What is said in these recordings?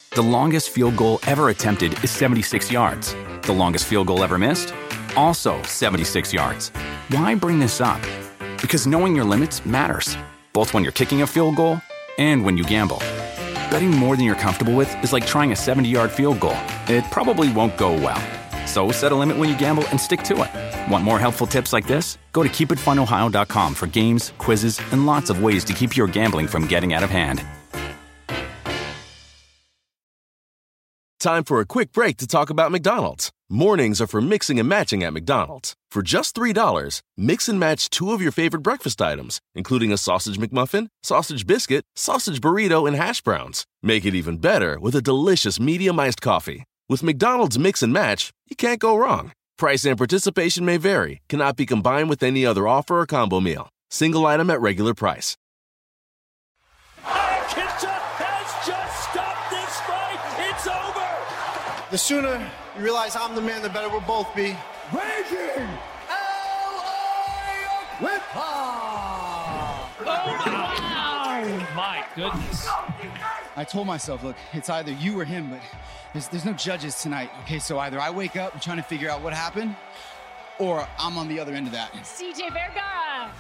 The longest field goal ever attempted is 76 yards. The longest field goal ever missed? Also 76 yards. Why bring this up? Because knowing your limits matters, both when you're kicking a field goal and when you gamble. Betting more than you're comfortable with is like trying a 70-yard field goal. It probably won't go well. So set a limit when you gamble and stick to it. Want more helpful tips like this? Go to keepitfunohio.com for games, quizzes, and lots of ways to keep your gambling from getting out of hand. Time for a quick break to talk about McDonald's. Mornings are for mixing and matching at McDonald's. For just $3, mix and match 2 of your favorite breakfast items, including a sausage McMuffin, sausage biscuit, sausage burrito, and hash browns. Make it even better with a delicious medium iced coffee. With McDonald's Mix and Match, you can't go wrong. Price and participation may vary, cannot be combined with any other offer or combo meal. Single item at regular price. Kipchak has just stopped this fight. It's over. The sooner you realize I'm the man, the better we'll both be. Raging L.A. Oh, my goodness. I told myself, look, it's either you or him, but there's no judges tonight. Okay, so either I wake up and trying to figure out what happened, or I'm on the other end of that. CJ Vergara.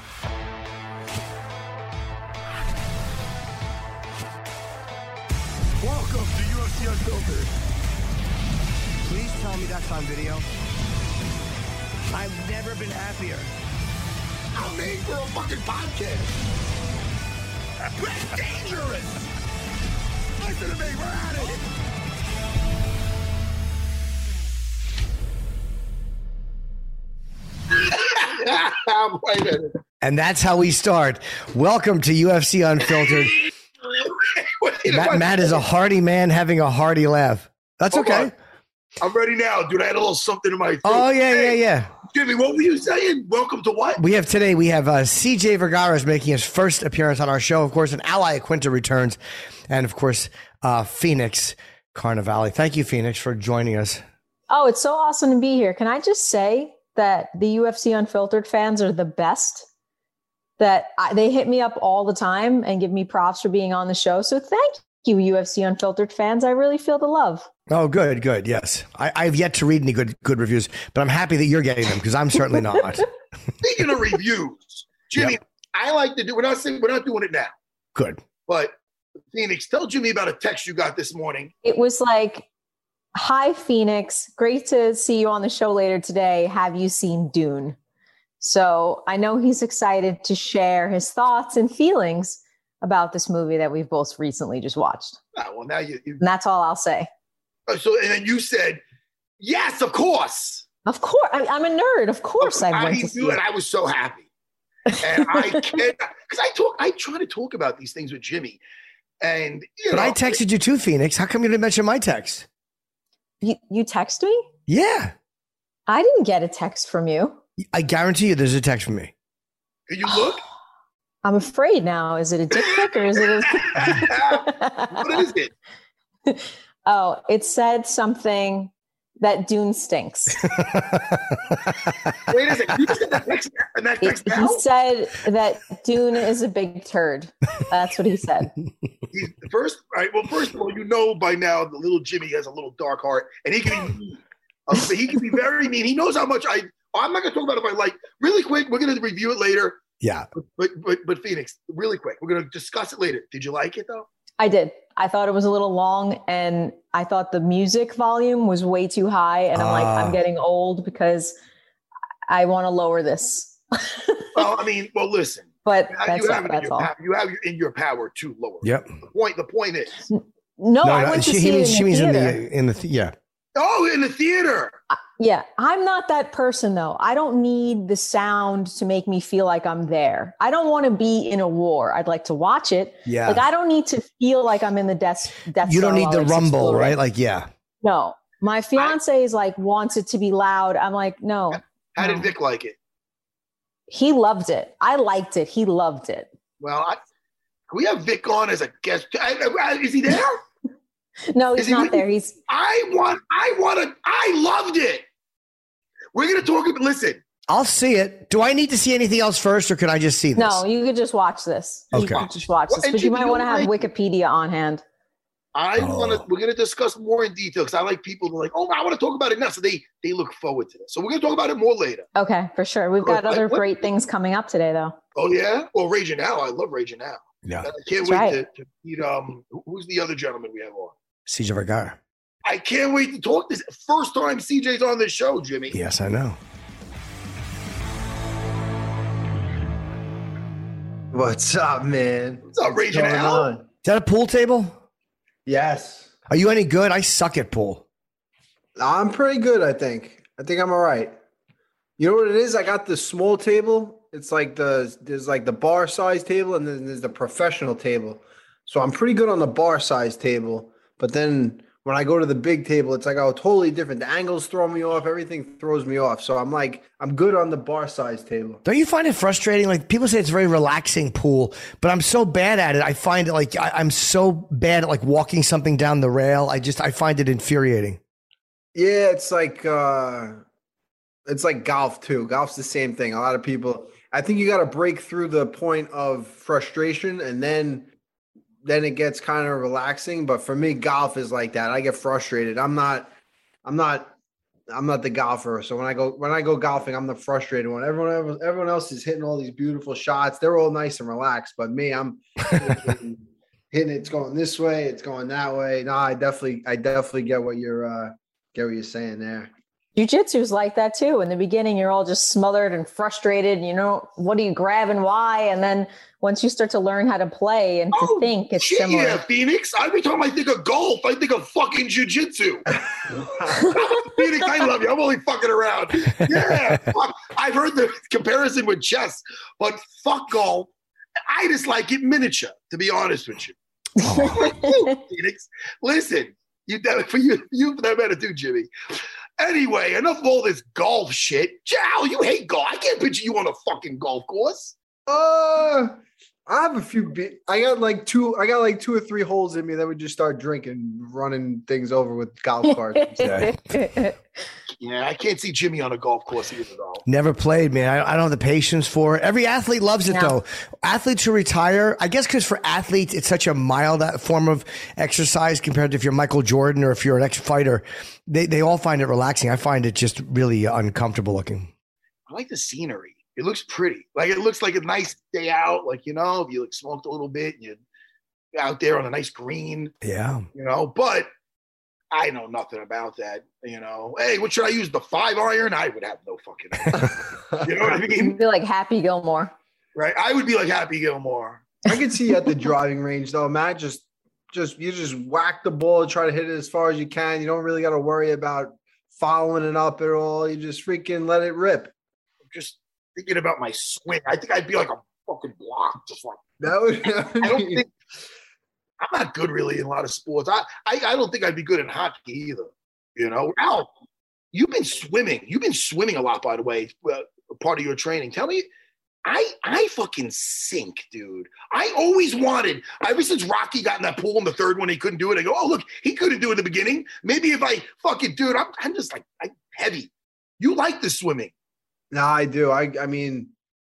Welcome to UFC Unfiltered. Please tell me that's on video. I've never been happier. I'm made for a fucking podcast. That's dangerous. Listen to me, we're at it. And that's how we start. Welcome to UFC Unfiltered. Matt is a hearty man having a hearty laugh. That's okay. I'm ready now, dude. I had a little something in my throat. Oh, yeah. Jimmy, what were you saying? Welcome to what? We have CJ Vergara is making his first appearance on our show. Of course, an ally Quinta returns. And of course, Phoenix Carnivale. Thank you, Phoenix, for joining us. Oh, it's so awesome to be here. Can I just say that the UFC Unfiltered fans are the best? They hit me up all the time and give me props for being on the show. So thank you, UFC Unfiltered fans. I really feel the love. Oh, good. Yes. I've yet to read any good reviews, but I'm happy that you're getting them because I'm certainly not. Speaking of reviews, Jimmy, yep. I like to do, we're not doing it now. Good. But Phoenix, tell Jimmy about a text you got this morning. It was like, hi, Phoenix. Great to see you on the show later today. Have you seen Dune? So I know he's excited to share his thoughts and feelings about this movie that we've both recently just watched. Well, now you and that's all I'll say. So, and then you said, yes, of course. Of course. I'm a nerd. Of course I went to see it. And I was so happy. And I can't, because I try to talk about these things with Jimmy. And, But I texted you too, Phoenix. How come you didn't mention my text? You text me? Yeah. I didn't get a text from you. I guarantee you there's a text from me. Can you look? I'm afraid now. Is it a dick pic or is it What is it? Oh, it said something that Dune stinks. Wait a second. You said that text now? He said that Dune is a big turd. That's what he said. First of all, you know by now the little Jimmy has a little dark heart, and he can be mean. He can be very mean. He knows how much I'm not going to talk about it if I like. Really quick, we're going to review it later. Yeah. But Phoenix, really quick, we're going to discuss it later. Did you like it though? I did. I thought it was a little long, and I thought the music volume was way too high. And I'm like, I'm getting old because I want to lower this. Listen. But that's all. You have in your power to lower. Yep. The point is. No, I went to see it in the theater. Oh, in the theater. Yeah. I'm not that person though. I don't need the sound to make me feel like I'm there. I don't want to be in a war. I'd like to watch it. Yeah. Like I don't need to feel like I'm in the death. You don't need the rumble, right? Like, yeah. No, my fiance is like, wants it to be loud. I'm like, no. How did Vic like it? He loved it. I liked it. He loved it. Well, can we have Vic on as a guest? Is he there? No, he's not there. I loved it. We're going to talk about, listen. I'll see it. Do I need to see anything else first, or can I just see this? No, you could just watch this. Okay. You could just watch this, but you might want to have Wikipedia on hand. We're gonna discuss more in detail because I like people who are like, oh, I want to talk about it now. So they look forward to this. So we're gonna talk about it more later. Okay, for sure. We've got other great things coming up today, though. Oh yeah, well, Raging Al, I love Raging Al. Yeah, I can't wait to meet. Who's the other gentleman we have on? CJ Vergara. I can't wait to talk this first time CJ's on this show, Jimmy. Yes, I know. What's up, man? What's up, Raging Al? Is that a pool table? Yes. Are you any good? I suck at pool. I'm pretty good, I think. I think I'm all right. You know what it is? I got this small table. It's like there's like the bar size table and then there's the professional table. So I'm pretty good on the bar size table. But then when I go to the big table, it's like, oh, totally different. The angles throw me off. Everything throws me off. So I'm good on the bar size table. Don't you find it frustrating? Like people say it's a very relaxing pool, but I'm so bad at it. I find it like I'm so bad at like walking something down the rail. I find it infuriating. Yeah, it's like golf too. Golf's the same thing. A lot of people, I think you got to break through the point of frustration and then it gets kind of relaxing. But for me, golf is like that. I get frustrated. I'm not the golfer. So when I go golfing, I'm the frustrated one. Everyone else is hitting all these beautiful shots. They're all nice and relaxed. But me, I'm hitting it. It's going this way. It's going that way. No, I definitely get what you're saying there. Jiu-jitsu is like that too. In the beginning, you're all just smothered and frustrated. You know, what do you grab and why? And then once you start to learn how to play and to think, it's similar. Yeah, Phoenix. Every time I think of golf, I think of fucking jiu-jitsu. Phoenix, I love you. I'm only fucking around. Yeah, fuck. I've heard the comparison with chess, but fuck golf. I just like it miniature, to be honest with you. Phoenix, listen, for that matter too, Jimmy. Anyway, enough of all this golf shit. Jal, you hate golf. I can't picture you on a fucking golf course. I have a few. I got like two or three holes in me that would just start drinking, running things over with golf carts. Yeah, I can't see Jimmy on a golf course either, though. Never played, man. I don't have the patience for it. Every athlete loves it, though. Athletes who retire, I guess because for athletes, it's such a mild form of exercise compared to if you're Michael Jordan or if you're an ex-fighter. They all find it relaxing. I find it just really uncomfortable looking. I like the scenery. It looks pretty. Like it looks like a nice day out. Like, you know, if you like smoked a little bit, you're out there on a nice green. Yeah. You know, but I know nothing about that. You know, hey, what should I use? The 5-iron? I would have no fucking. You know what I mean? You'd be like Happy Gilmore. Right. I would be like Happy Gilmore. I can see you at the driving range though, Matt. You just whack the ball, try to hit it as far as you can. You don't really got to worry about following it up at all. You just freaking let it rip. I'm just thinking about my swing. I think I'd be like a fucking block, just like that. I don't think I'm not good really in a lot of sports. I don't think I'd be good in hockey either. You know, Al, you've been swimming. You've been swimming a lot, by the way. Part of your training. Tell me. I fucking sink, dude. I always wanted, ever since Rocky got in that pool in the third one, he couldn't do it. I go, oh, look, he couldn't do it in the beginning. Maybe if I fucking, dude, I'm just like, I'm heavy. You like the swimming. No, I do. I mean,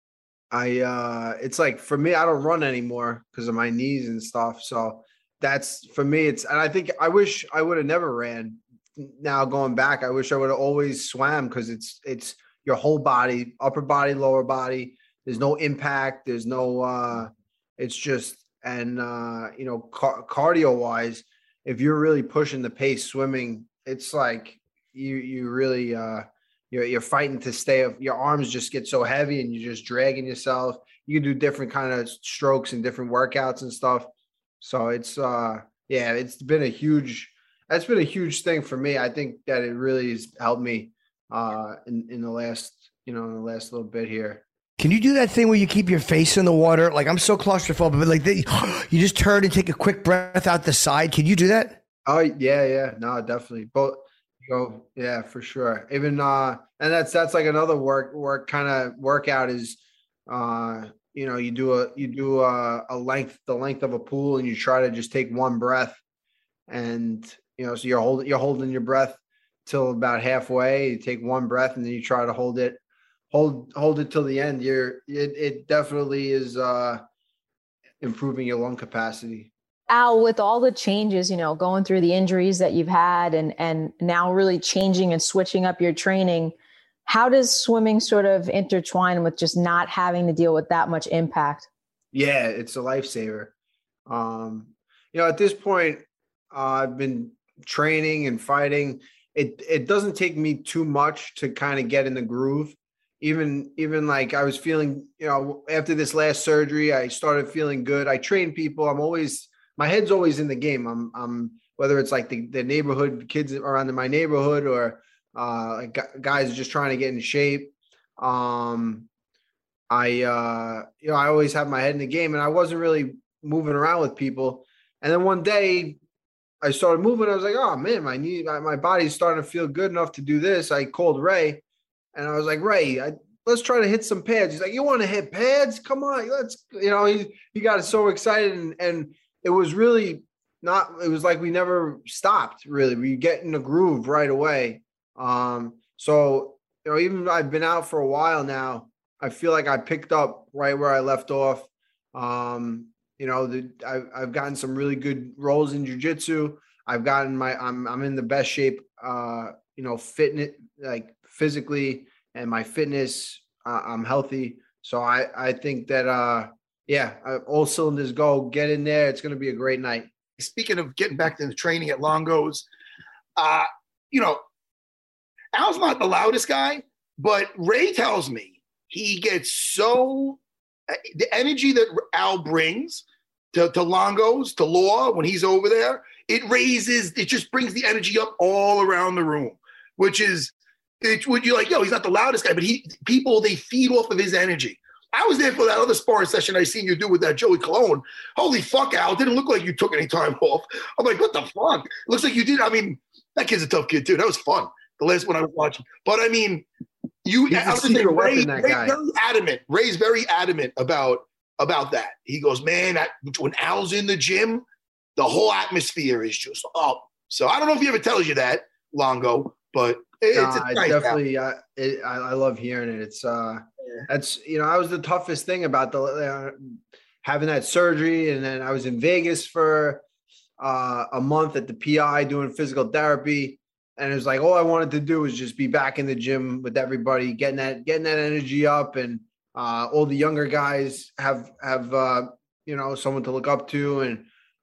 it's like for me, I don't run anymore because of my knees and stuff. So that's for me. And I think I wish I would have never ran. Now going back, I wish I would have always swam because it's your whole body, upper body, lower body. There's no impact. There's no, it's just, and, you know, cardio wise, if you're really pushing the pace swimming, it's like you really, you're fighting to stay up. Your arms just get so heavy and you're just dragging yourself. You can do different kind of strokes and different workouts and stuff. So it's, it's been a huge thing for me. I think that it really has helped me, in the last little bit here. Can you do that thing where you keep your face in the water? Like I'm so claustrophobic, but like you just turn and take a quick breath out the side. Can you do that? Oh yeah. No, definitely. But yeah, for sure. Even and that's like another work kind of workout is you do a the length of a pool and you try to just take one breath and so you're holding your breath till about halfway. You take one breath and then you try to hold it till the end. It definitely is improving your lung capacity. Al, with all the changes, going through the injuries that you've had and now really changing and switching up your training, how does swimming sort of intertwine with just not having to deal with that much impact? Yeah, it's a lifesaver. At this point, I've been training and fighting. It doesn't take me too much to kind of get in the groove. Even like I was feeling, after this last surgery, I started feeling good. I train people. My head's always in the game. I'm whether it's like the neighborhood kids around in my neighborhood or like guys just trying to get in shape. I always have my head in the game, and I wasn't really moving around with people. And then one day I started moving. I was like, oh man, my body's starting to feel good enough to do this. I called Ray and I was like, Ray, let's try to hit some pads. He's like, you want to hit pads? Come on. He got so excited and it was really it was like we never stopped really. We get in a groove right away. So even though I've been out for a while now, I feel like I picked up right where I left off. I've gotten some really good roles in jiu-jitsu. I've gotten I'm in the best shape, fitness, like physically, and my fitness, I'm healthy. So I think that, all cylinders go, get in there. It's going to be a great night. Speaking of getting back to the training at Longo's, Al's not the loudest guy, but Ray tells me he gets the energy that Al brings to Longo's, to Law, when he's over there, it just brings the energy up all around the room, which is, you're like, he's not the loudest guy, but people, they feed off of his energy. I was there for that other sparring session I seen you do with that Joey Colon. Holy fuck, Al, it didn't look like you took any time off. I'm like, what the fuck? It looks like you did. I mean, that kid's a tough kid too. That was fun. The last one I was watching. But I mean, Ray's very adamant about that. He goes, man, when Al's in the gym, the whole atmosphere is just up. So I don't know if he ever tells you that, Longo, but I love hearing it. It's that was the toughest thing about having that surgery, and then I was in Vegas for a month at the PI doing physical therapy, and it was like all I wanted to do was just be back in the gym with everybody, getting that energy up, and all the younger guys have someone to look up to, and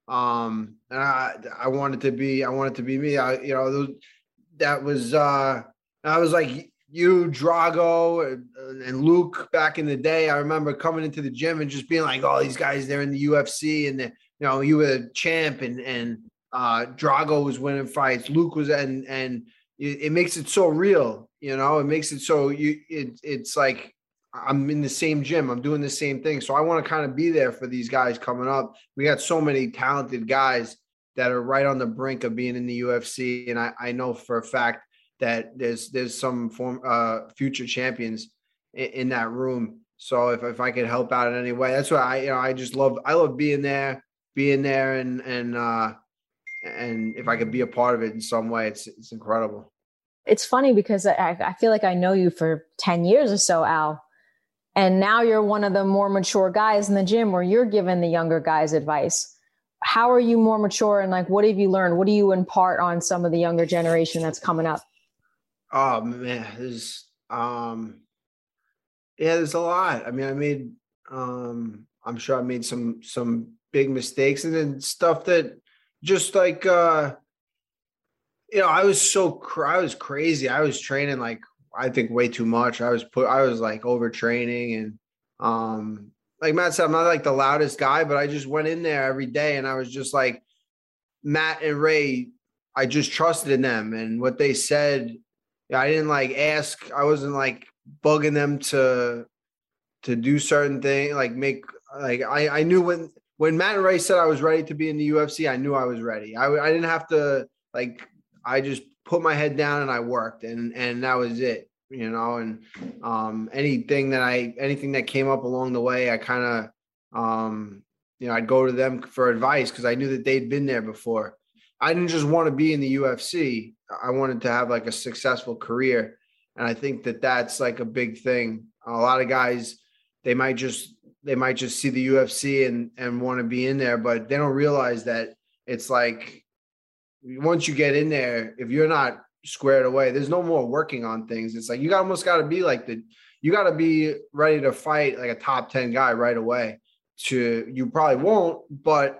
I wanted to be me. That was I was like you, Drago, and Luke back in the day. I remember coming into the gym and just being like, "Oh, these guys, they're in the UFC, and you were a champ, and Drago was winning fights. Luke was, and it makes it so real. It makes it so it's like I'm in the same gym. I'm doing the same thing. So I want to kind of be there for these guys coming up. We got so many talented guys that are right on the brink of being in the UFC. And I know for a fact that there's some future champions in that room. So if I could help out in any way, that's what I love being there and if I could be a part of it in some way, it's incredible. It's funny because I feel like I know you for 10 years or so, Al. And now you're one of the more mature guys in the gym where you're giving the younger guys advice. How are you more mature, and like, what have you learned? What do you impart on some of the younger generation that's coming up? Oh man, there's a lot. I mean, I'm sure I made some big mistakes, and then stuff that just like, I was crazy. I was training like, I think way too much. I was like overtraining, and like Matt said, I'm not like the loudest guy, but I just went in there every day, and I was just like Matt and Ray. I just trusted in them and what they said. I didn't like ask. I wasn't like bugging them to do certain things. I knew when Matt and Ray said I was ready to be in the UFC, I knew I was ready. I didn't have to I just put my head down and I worked, and that was it, and anything that came up along the way, I kind of, I'd go to them for advice because I knew that they'd been there before. I didn't just want to be in the UFC. I wanted to have like a successful career. And I think that that's like a big thing. A lot of guys, they might just they might just see the UFC and want to be in there, but they don't realize that it's like once you get in there, if you're not squared away, there's no more working on things. It's like you almost got to be like you got to be ready to fight like a top 10 guy right away. You probably won't, but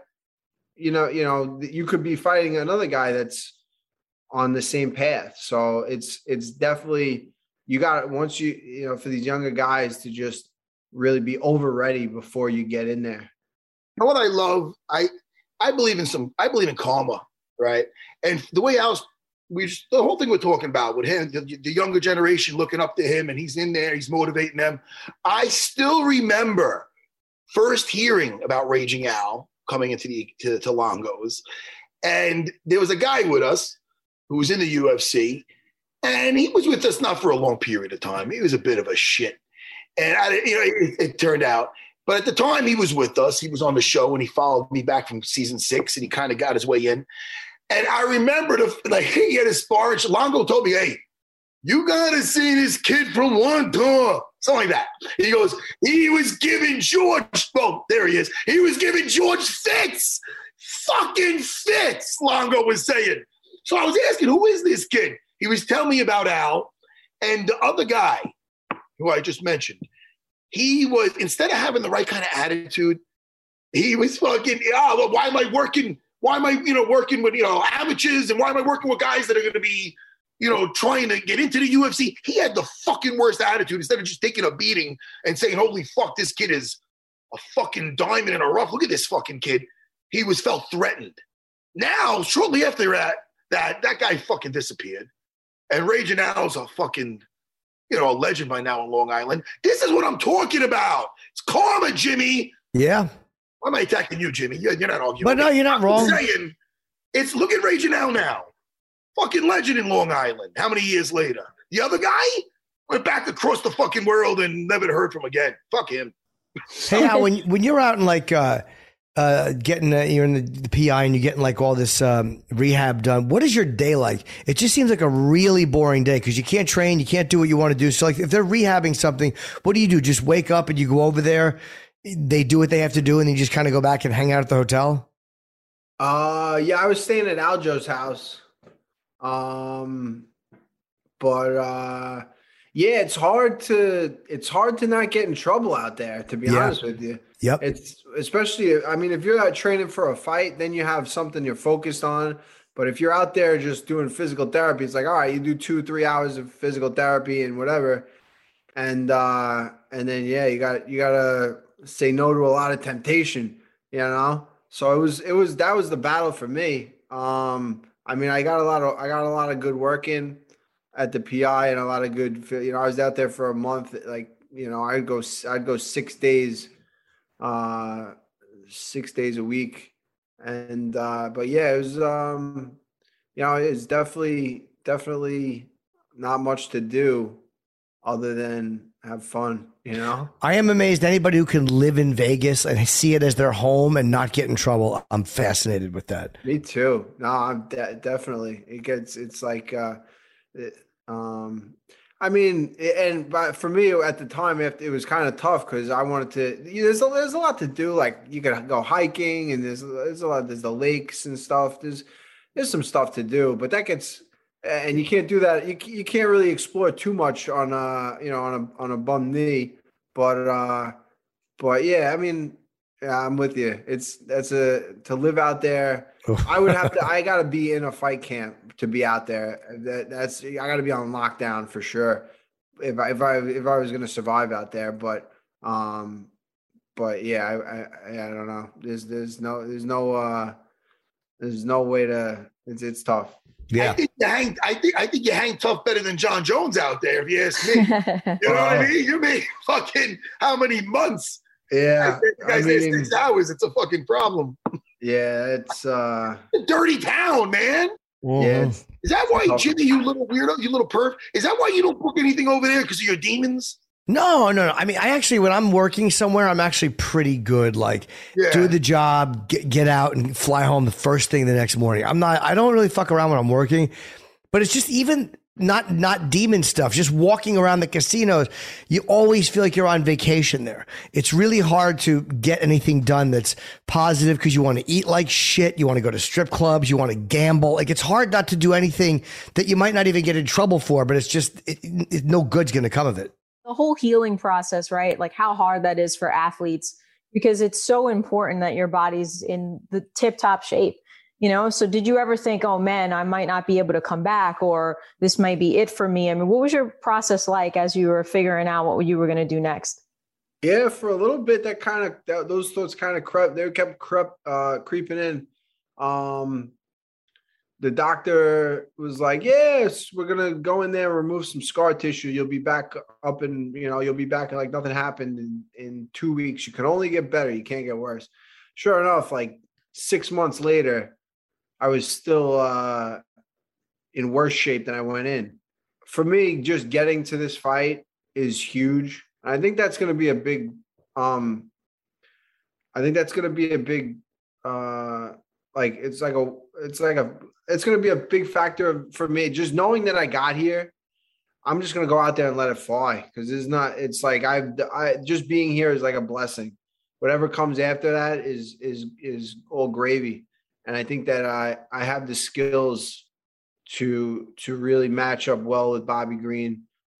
you could be fighting another guy that's on the same path. So it's definitely, you got, once for these younger guys to just really be over ready before you get in there. You know what I love? I believe in karma, right? And the way the whole thing we're talking about with him, the younger generation looking up to him, and he's in there, he's motivating them. I still remember first hearing about Raging Al coming into to Longos, and there was a guy with us who was in the UFC, and he was with us not for a long period of time. He was a bit of a shit, and it turned out. But at the time he was with us, he was on the show, and he followed me back from season 6, and he kind of got his way in. And I remember he had his sparring. Longo told me, "Hey, you gotta see this kid from One Tour." Something like that. He goes, he was giving George, oh, there he is. He was giving George fits. Fucking fits, Longo was saying. So I was asking, who is this kid? He was telling me about Al. And the other guy, who I just mentioned, he was, instead of having the right kind of attitude, he was fucking, why am I working? Why am I, working with, amateurs? And why am I working with guys that are going to be, trying to get into the UFC? He had the fucking worst attitude. Instead of just taking a beating and saying, holy fuck, this kid is a fucking diamond in a rough. Look at this fucking kid. He felt threatened. Now, shortly after that guy fucking disappeared. And Raging Al's a fucking, a legend by now in Long Island. This is what I'm talking about. It's karma, Jimmy. Yeah. Why am I attacking you, Jimmy? You're not arguing. But no, you're not wrong. I'm saying, look at Raging Al now. Fucking legend in Long Island. How many years later? The other guy went back across the fucking world and never heard from again. Fuck him. Hey, Al, when you're out and getting you're in the PI and you're getting like all this rehab done, what is your day like? It just seems like a really boring day because you can't train, you can't do what you want to do. So like if they're rehabbing something, what do? Just wake up and you go over there, they do what they have to do, and then you just kind of go back and hang out at the hotel? Yeah, I was staying at Aljo's house. Yeah, it's hard to not get in trouble out there, to be honest with you. Yep. It's especially, I mean, if you're not training for a fight, then you have something you're focused on. But if you're out there just doing physical therapy, it's like, all right, you do 2-3 hours of physical therapy and whatever. And then, yeah, you gotta say no to a lot of temptation, So that was the battle for me. I mean, I got a lot of good work in at the PI and a lot of good, I was out there for a month. Like, I'd go 6 days, 6 days a week. And, but yeah, it was, it's definitely not much to do other than have fun, I am amazed anybody who can live in Vegas and see it as their home and not get in trouble. I'm fascinated with that. Me too. No, I'm definitely. It's like, I mean, but for me at the time, it was kind of tough because I wanted to. There's a lot to do. Like you could go hiking, and there's a lot. There's the lakes and stuff. There's some stuff to do, but that gets. And you can't do that. You can't really explore too much on on a bum knee, but yeah, I mean, yeah, I'm with you. To live out there. I got to be in a fight camp to be out there. I got to be on lockdown for sure. If I was going to survive out there, but yeah, I don't know. There's no way to. It's tough. Yeah, I think you hang tough better than John Jones out there, if you ask me. You know what I mean? You mean fucking how many months? Yeah, I mean, 6 hours. It's a fucking problem. Yeah, it's a dirty town, man. Yeah, is that why, Jimmy? You little weirdo, you little perv. Is that why you don't book anything over there because of your demons? No. I mean, I actually, when I'm working somewhere, I'm actually pretty good. Like, do the job, get out, and fly home the first thing the next morning. I don't really fuck around when I'm working, but it's just even not demon stuff, just walking around the casinos, you always feel like you're on vacation there. It's really hard to get anything done that's positive because you want to eat like shit. You want to go to strip clubs. You want to gamble. Like, it's hard not to do anything that you might not even get in trouble for, but it's just, no good's going to come of it. The whole healing process, right? Like how hard that is for athletes, because it's so important that your body's in the tip-top shape. So did you ever think, oh man, I might not be able to come back, or this might be it for me? I mean, what was your process like as you were figuring out what you were going to do next? Yeah, for a little bit, those thoughts kind of kept creeping in. The doctor was like, yes, we're going to go in there and remove some scar tissue. You'll be back up and, you'll be back and like nothing happened in 2 weeks. You can only get better. You can't get worse. Sure enough, like 6 months later, I was still in worse shape than I went in. For me, just getting to this fight is huge. I think that's going to be a big it's going to be a big factor for me. Just knowing that I got here, I'm just going to go out there and let it fly, because just being here is like a blessing. Whatever comes after that is all gravy. And I think that I have the skills to really match up well with Bobby Green.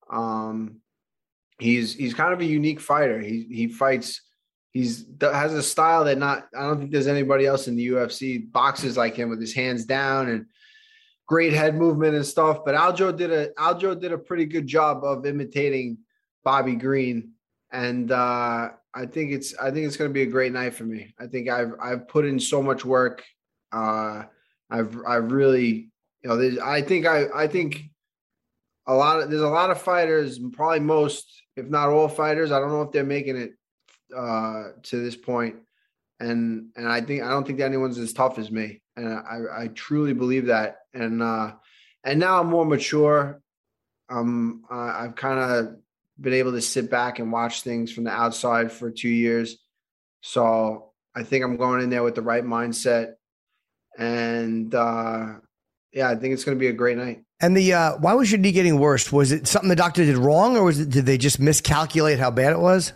He's kind of a unique fighter. He fights. Has a style that I don't think there's anybody else in the UFC boxes like him, with his hands down and great head movement and stuff. But Aljo did a pretty good job of imitating Bobby Green, and I think it's going to be a great night for me. I think I've put in so much work. I've really, I think there's a lot of fighters, probably most, if not all fighters. I don't know if they're making it to this point, and I don't think that anyone's as tough as me, and I truly believe that. And now I'm more mature. I've kind of been able to sit back and watch things from the outside for 2 years, so I think I'm going in there with the right mindset. And I think it's going to be a great night. And why was your knee getting worse? Was it something the doctor did wrong, or did they just miscalculate how bad it was?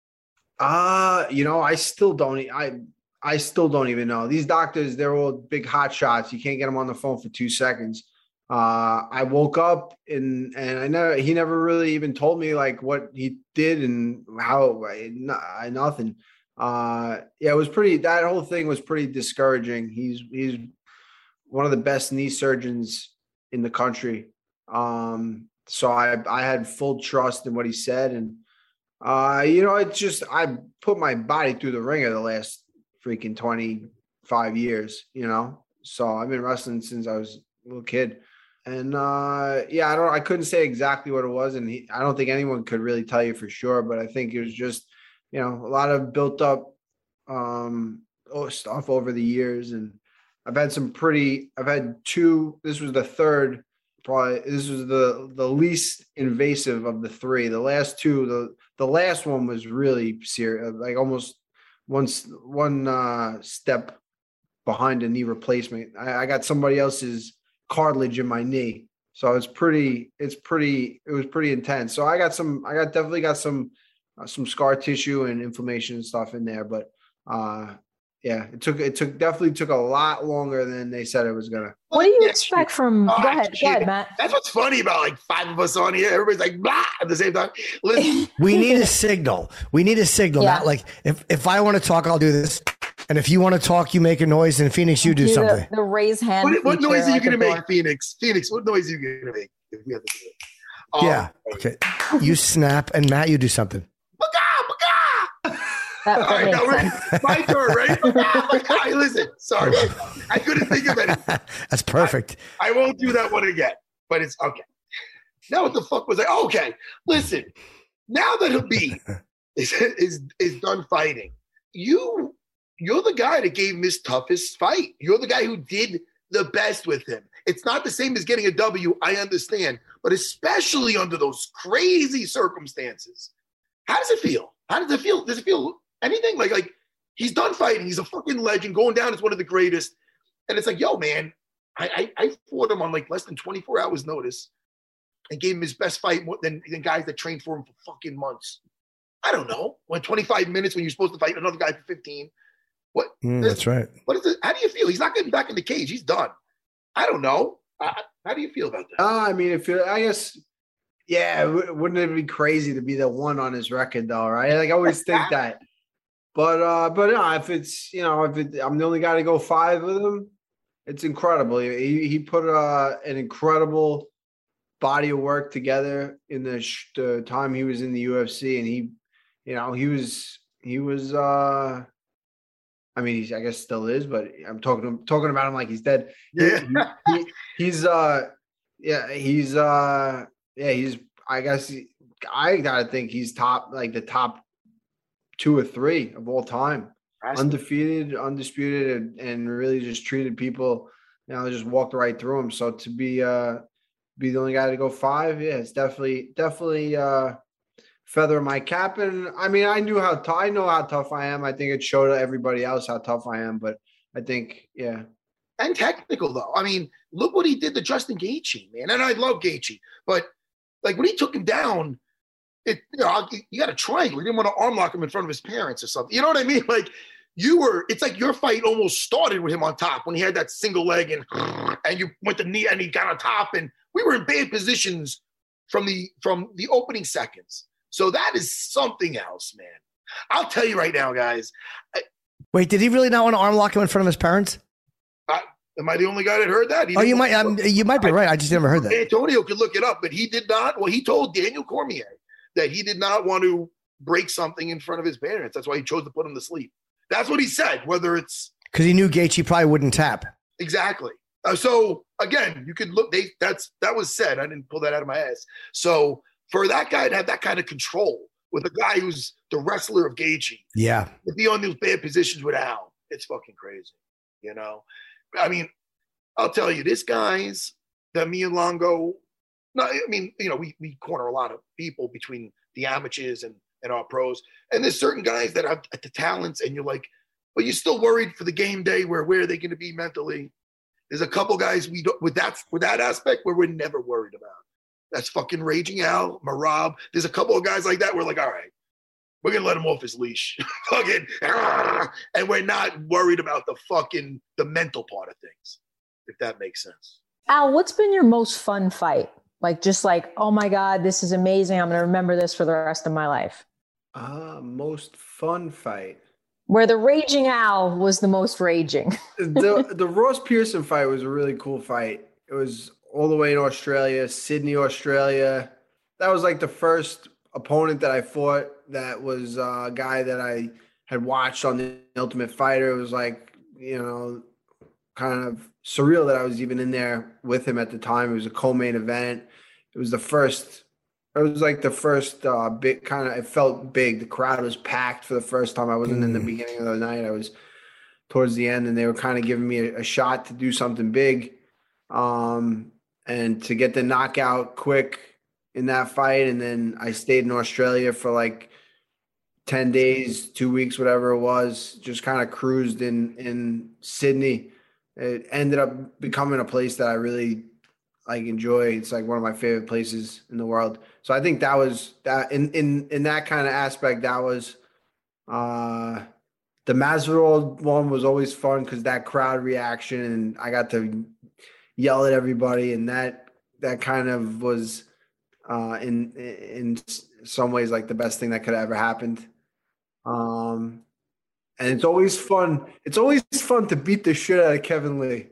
I still don't. I still don't even know. These doctors, they're all big hot shots. You can't get them on the phone for 2 seconds. I woke up and he never really even told me like what he did and how. Nothing. It was that whole thing was pretty discouraging. He's one of the best knee surgeons in the country. So I had full trust in what he said. And, it's just, I put my body through the ringer the last freaking 25 years, so I've been wrestling since I was a little kid. And, I couldn't say exactly what it was. And I don't think anyone could really tell you for sure, but I think it was just, a lot of built up stuff over the years. And I've had two, this was the third, probably this was the least invasive of the three. The last two, the last one was really serious, like almost one step behind a knee replacement. I got somebody else's cartilage in my knee. So it was pretty intense. So I definitely got some scar tissue and inflammation and stuff in there, but it definitely took a lot longer than they said it was gonna. What do you expect from? Go ahead, Matt. That's what's funny about like 5 of us on here. Everybody's like blah at the same time. Listen, we need a signal. Not like if I want to talk, I'll do this, and if you want to talk, you make a noise. And Phoenix, you do something. The raise hand. What noise are you gonna make, Phoenix? Phoenix, what noise are you gonna make if we have to do it? Okay. You snap, and Matt, you do something. All right, now my turn, right? Hey, listen, sorry. I couldn't think of anything. That's perfect. I won't do that one again, but it's okay. Now what the fuck was I? Okay, listen. Now that Khabib is done fighting, you're the guy that gave him his toughest fight. You're the guy who did the best with him. It's not the same as getting a W, I understand, but especially under those crazy circumstances. How does it feel? Does it feel anything? Like he's done fighting. He's a fucking legend. Going down as one of the greatest. And it's like, yo, man, I fought him on like less than 24 hours notice. and gave him his best fight than guys that trained for him for fucking months? I don't know. When 25 minutes when you're supposed to fight another guy for 15. What? That's right. What is it? How do you feel? He's not getting back in the cage. He's done. I don't know. How do you feel about that? I mean, I guess, yeah, wouldn't it be crazy to be the one on his record though, right? Like I always think that. But no, if it's, I'm the only guy to go 5 with him, it's incredible. He put an incredible body of work together in the time he was in the UFC, and he was I mean, I guess still is, but I'm talking about him like he's dead. Yeah. He's I guess I gotta think he's the top 2 or 3 of all time. Undefeated, undisputed, and really just treated people, just walked right through him. So to be the only guy to go 5, yeah, it's definitely feather in my cap. And I mean, I know how tough I am. I think it showed everybody else how tough I am, but I think, yeah. And technical though. I mean, look what he did to Justin Gaethje, man. And I love Gaethje, but like when he took him down, you got a triangle. You didn't want to arm lock him in front of his parents or something. You know what I mean? Like it's like your fight almost started with him on top when he had that single leg and you went the knee and he got on top, and we were in bad positions from the opening seconds. So that is something else, man. I'll tell you right now, guys. Wait, did he really not want to arm lock him in front of his parents? Am I the only guy that heard that? You might be right. I just never heard that. Antonio could look it up, but he did not. Well, he told Daniel Cormier that he did not want to break something in front of his parents. That's why he chose to put him to sleep. That's what he said, whether it's – because he knew Gaethje probably wouldn't tap. Exactly. So, again, you could look – that was said. I didn't pull that out of my ass. So, for that guy to have that kind of control with a guy who's the wrestler of Gaethje, yeah, to be on those bad positions with Al, it's fucking crazy, I mean, I'll tell you, this guy's – me and Longo – no, I mean, we corner a lot of people between the amateurs and our pros. And there's certain guys that have the talents, and you're like, but you're still worried for the game day where are they going to be mentally? There's a couple guys with that aspect where we're never worried about. That's fucking Raging Al, Marab. There's a couple of guys like that. We're like, all right, we're going to let him off his leash. Fucking, and we're not worried about the mental part of things, if that makes sense. Al, what's been your most fun fight? Oh my God, this is amazing. I'm going to remember this for the rest of my life. Most fun fight. Where the Raging Al was the most raging. The Ross Pearson fight was a really cool fight. It was all the way in Australia, Sydney, Australia. That was like the first opponent that I fought that was a guy that I had watched on The Ultimate Fighter. It was like, kind of surreal that I was even in there with him at the time. It was a co-main event. It was the first big kind of, it felt big. The crowd was packed for the first time. I wasn't in the beginning of the night. I was towards the end, and they were kind of giving me a shot to do something big. And to get the knockout quick in that fight. And then I stayed in Australia for like 10 days, 2 weeks, whatever it was, just kind of cruised in Sydney. It ended up becoming a place that I really enjoy. It's like one of my favorite places in the world. So I think that was that in that kind of aspect, that was the Masvidal one was always fun because that crowd reaction, and I got to yell at everybody, and that kind of was in some ways like the best thing that could have ever happened. And it's always fun. It's always fun to beat the shit out of Kevin Lee.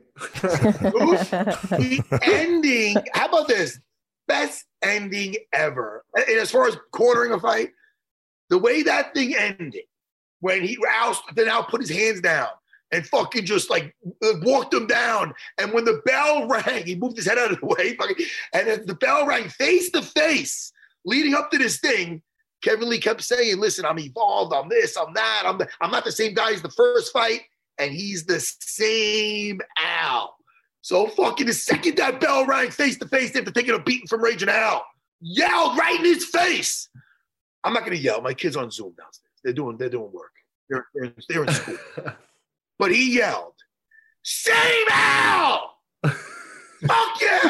The ending. How about this? Best ending ever. And as far as cornering a fight, the way that thing ended, when Al put his hands down and fucking just walked him down. And when the bell rang, he moved his head out of the way. And as the bell rang face to face, leading up to this thing, Kevin Lee kept saying, listen, I'm evolved, I'm this, I'm that. I'm not the same guy as the first fight. And he's the same Al. So fucking the second that bell rang face to face after taking a beating from Raging Al, yelled right in his face. I'm not going to yell. My kid's on Zoom downstairs. They're doing work. They're in school. But he yelled, same Al! Fuck yeah, man!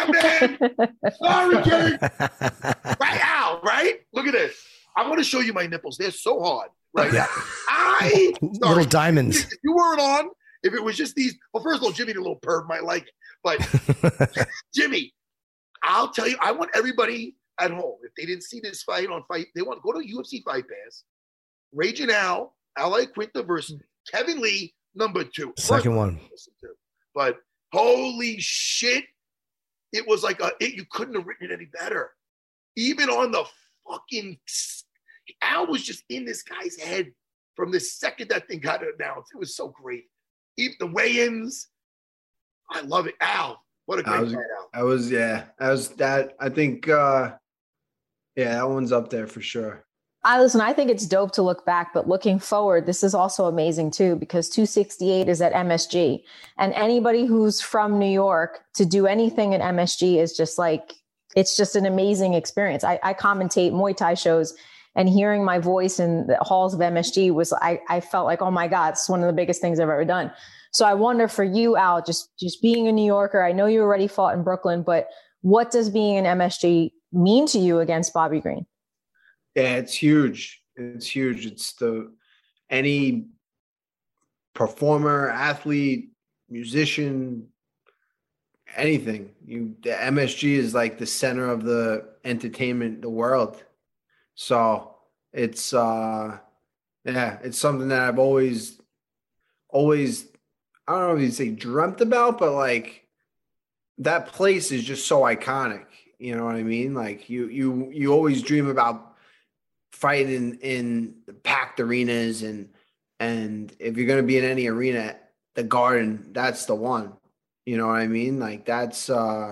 Ken. Sorry, Ken. Right now, right? Look at this. I want to show you my nipples. They're so hard, right? Yeah. Little diamonds. If you weren't on, if it was just these, well, first of all, Jimmy, the little perv, might like it. But Jimmy, I'll tell you, I want everybody at home, if they didn't see this fight on Fight, they want to go to UFC Fight Pass. Raging Al, Ally Quinta versus Kevin Lee, number 2. Second one. But holy shit, it was like you couldn't have written it any better. Even on the fucking, Al was just in this guy's head from the second that thing got announced. It was so great. Even the weigh-ins, I love it. Al, what a great fight, Al. I think, that one's up there for sure. I think it's dope to look back, but looking forward, this is also amazing too, because 268 is at MSG, and anybody who's from New York to do anything at MSG is just like, it's just an amazing experience. I commentate Muay Thai shows, and hearing my voice in the halls of MSG was, I felt like, oh my God, it's one of the biggest things I've ever done. So I wonder for you, Al, just being a New Yorker, I know you already fought in Brooklyn, but what does being in MSG mean to you against Bobby Green? Yeah, it's huge. It's huge. It's any performer, athlete, musician, anything. The MSG is like the center of the entertainment, the world. So it's it's something that I've always, I don't know if you'd say dreamt about, but like that place is just so iconic. You know what I mean? Like you always dream about fighting in packed arenas, and if you're going to be in any arena, the Garden, that's the one. You know what I mean? Like that's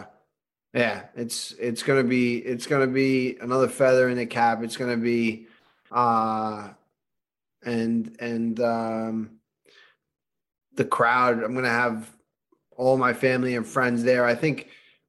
it's going to be another feather in the cap. It's going to be the crowd. I'm going to have all my family and friends there. I think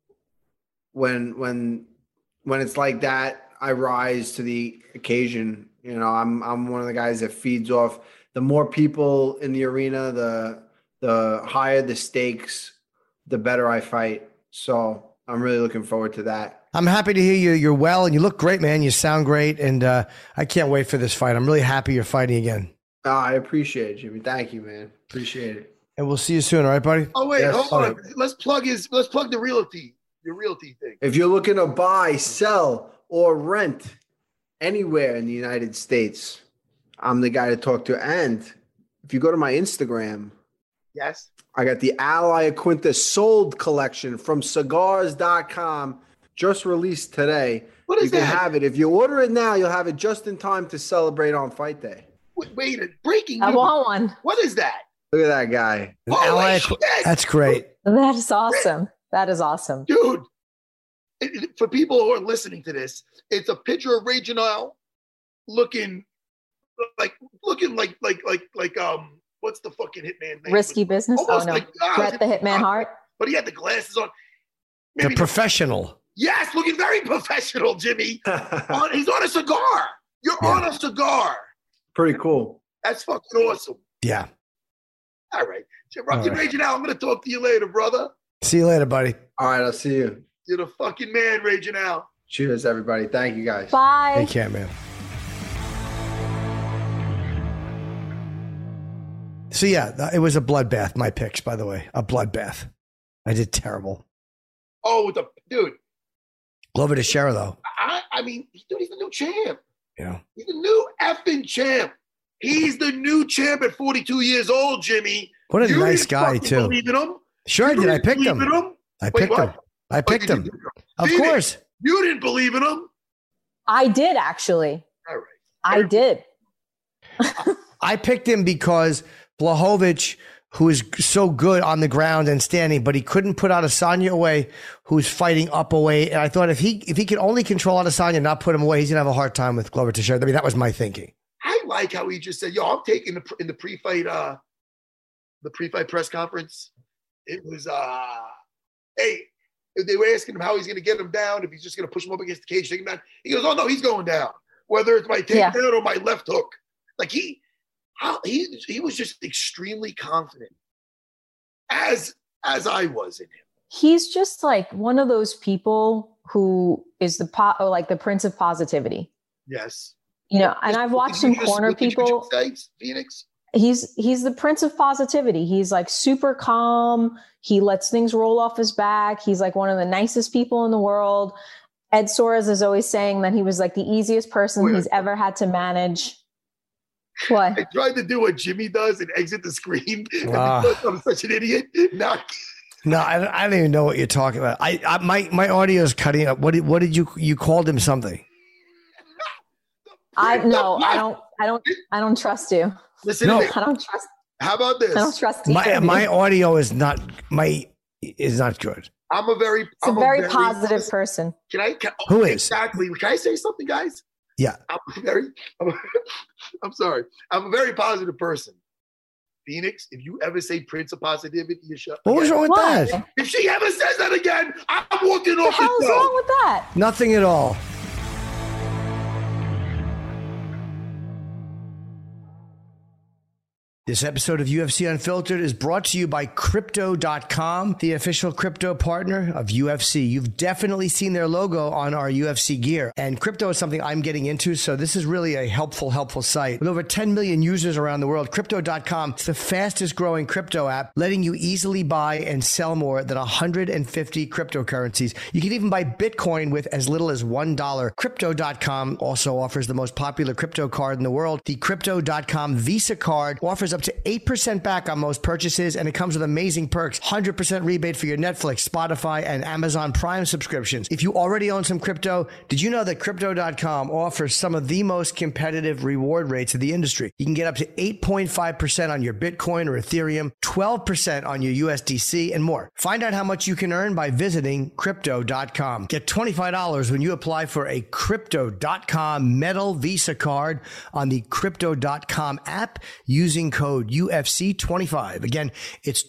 when it's like that, I rise to the occasion. You know, I'm one of the guys that feeds off. The more people in the arena, the higher the stakes, the better I fight. So I'm really looking forward to that. I'm happy to hear you. You're well, and you look great, man. You sound great, and I can't wait for this fight. I'm really happy you're fighting again. I appreciate it, Jimmy. Thank you, man. Appreciate it. And we'll see you soon. All right, buddy? Oh, wait, hold on. Let's plug the realty thing. If you're looking to buy, sell, or rent anywhere in the United States, I'm the guy to talk to. And if you go to my Instagram, yes, I got the Ally Quinta sold collection from cigars.com, just released today. What is you that? can have it. If you order it now, you'll have it just in time to celebrate on fight day. Wait, breaking I news. want one. What is that? Look at that guy. Ally, that's great. That is awesome. That is awesome. Dude, for people who are listening to this, it's a picture of Raging Al looking like what's the fucking hitman name? Risky Business? Almost Oh no, like, Bret the Hitman Hart. But he had the glasses on. The professional. Yes, looking very professional, Jimmy. He's on a cigar. You're on a cigar. Pretty cool. That's fucking awesome. Yeah. All right. Raging Al, I'm going to talk to you later, brother. See you later, buddy. All right, I'll see you. You're the fucking man, Raging Al. Cheers, everybody. Thank you, guys. Bye. Take care, man. So, yeah, it was a bloodbath, my picks, by the way. A bloodbath. I did terrible. Oh, dude. Glover Teixeira, though. I mean, dude, he's the new champ. Yeah. He's the new effing champ. He's the new champ at 42 years old, Jimmy. What a nice guy, too. Believe in him? Sure, I did. I picked him. I picked him. I picked him. Of course. You didn't believe in him? I did, actually. All right. I did. I picked him because Blachowicz, who is so good on the ground and standing, but he couldn't put Adesanya away, who's fighting up away. And I thought if he could only control Adesanya and not put him away, he's going to have a hard time with Glover Teixeira. I mean, that was my thinking. I like how he just said, yo, I'm taking in the pre-fight press conference. It was, hey, they were asking him how he's going to get him down, if he's just going to push him up against the cage, take him down. He goes, oh, no, he's going down, whether it's my takedown or my left hook. Like he was just extremely confident, as I was in him. he's just like one of those people who is the prince of positivity. Yes. You know, and I've watched him corner people. Phoenix. He's the prince of positivity. He's like super calm. He lets things roll off his back. He's like one of the nicest people in the world. Ed Soares is always saying that he was like the easiest person he's ever had to manage. What? I tried to do what Jimmy does and exit the screen. I'm such an idiot. No, I don't even know what you're talking about. My audio is cutting up. What did you called him something? I don't trust you. Listen, I don't trust. How about this? I don't trust you. My audio is not good. I'm a very positive person. Who is? Exactly. Can I say something, guys? Yeah. I'm sorry. I'm a very positive person. Phoenix, if you ever say Prince of Positivity, you shut. What was wrong with that? If she ever says that again, I'm walking off the show. What the hell's wrong with that? Nothing at all. This episode of UFC Unfiltered is brought to you by Crypto.com, the official crypto partner of UFC. You've definitely seen their logo on our UFC gear. And crypto is something I'm getting into, so this is really a helpful site. With over 10 million users around the world, Crypto.com is the fastest growing crypto app, letting you easily buy and sell more than 150 cryptocurrencies. You can even buy Bitcoin with as little as $1. Crypto.com also offers the most popular crypto card in the world. The Crypto.com Visa card offers up to 8% back on most purchases, and it comes with amazing perks. 100% rebate for your Netflix, Spotify, and Amazon Prime subscriptions. If you already own some crypto, did you know that Crypto.com offers some of the most competitive reward rates in the industry? You can get up to 8.5% on your Bitcoin or Ethereum, 12% on your USDC, and more. Find out how much you can earn by visiting Crypto.com. Get $25 when you apply for a Crypto.com Metal Visa card on the Crypto.com app using code UFC25. Again, it's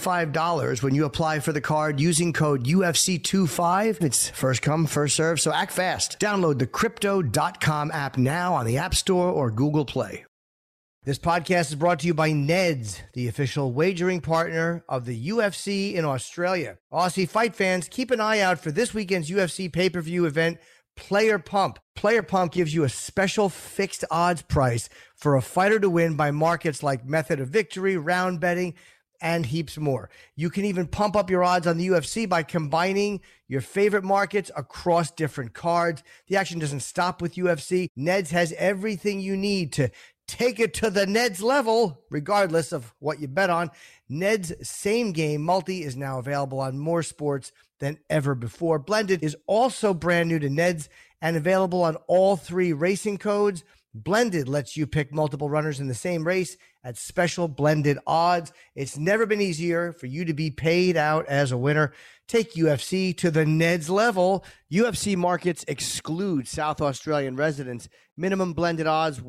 $25 when you apply for the card using code UFC25. It's first come, first serve, so act fast. Download the Crypto.com app now on the App Store or Google Play. This podcast is brought to you by Neds, the official wagering partner of the UFC in Australia. Aussie fight fans, keep an eye out for this weekend's UFC pay-per-view event, Player Pump. Player Pump gives you a special fixed odds price for a fighter to win by markets like method of victory, round betting, and heaps more. You can even pump up your odds on the UFC by combining your favorite markets across different cards. The action doesn't stop with UFC. Neds has everything you need to take it to the Neds level, regardless of what you bet on. Neds Same Game Multi is now available on more sports than ever before. Blended is also brand new to Neds and available on all 3 racing codes. Blended lets you pick multiple runners in the same race at special blended odds. It's never been easier for you to be paid out as a winner. Take UFC to the Neds level. UFC markets exclude South Australian residents. Minimum blended odds,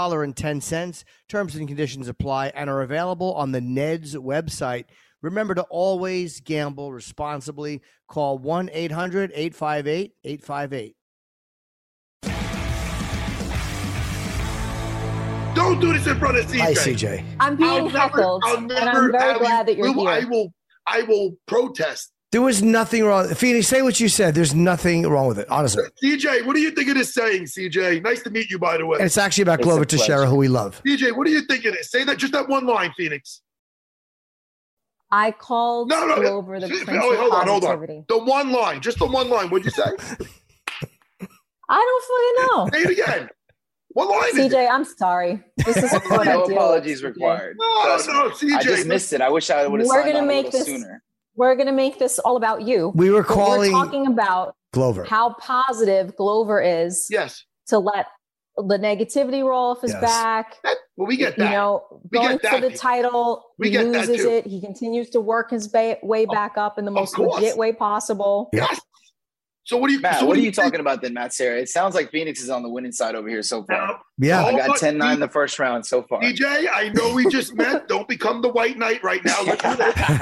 $1.10. Terms and conditions apply and are available on the Neds website. Remember to always gamble responsibly. Call 1-800-858-858. Don't do this in front of CJ. Hi, CJ. I'm being heckled, and I'm very glad that you're here. I will protest. There was nothing wrong. Phoenix, say what you said. There's nothing wrong with it, honestly. CJ, what do you think of this saying, CJ? Nice to meet you, by the way. And it's actually about Glover Teixeira, who we love. CJ, what do you think of this? Say that, just that one line, Phoenix. I called Glover the Prince of Positivity. The one line, just the one line. What'd you say? I don't fucking know. Say it again. What line CJ, I'm sorry. This is what no apologies required. No, CJ. I just missed it. I wish I would have signed on a little sooner. We're going to make this all about you. We're talking about Glover. How positive Glover is. Yes. To let the negativity roll off his back. Well, we get that. You know, going for the title, he loses it. He continues to work his way back up in the most legit way possible. Yes. So what do you, Matt, what are you talking about then, Matt Serra? It sounds like Phoenix is on the winning side over here so far. Yeah. I got 10-9 in the first round so far. DJ, I know we just met. Don't become the white knight right now. Listen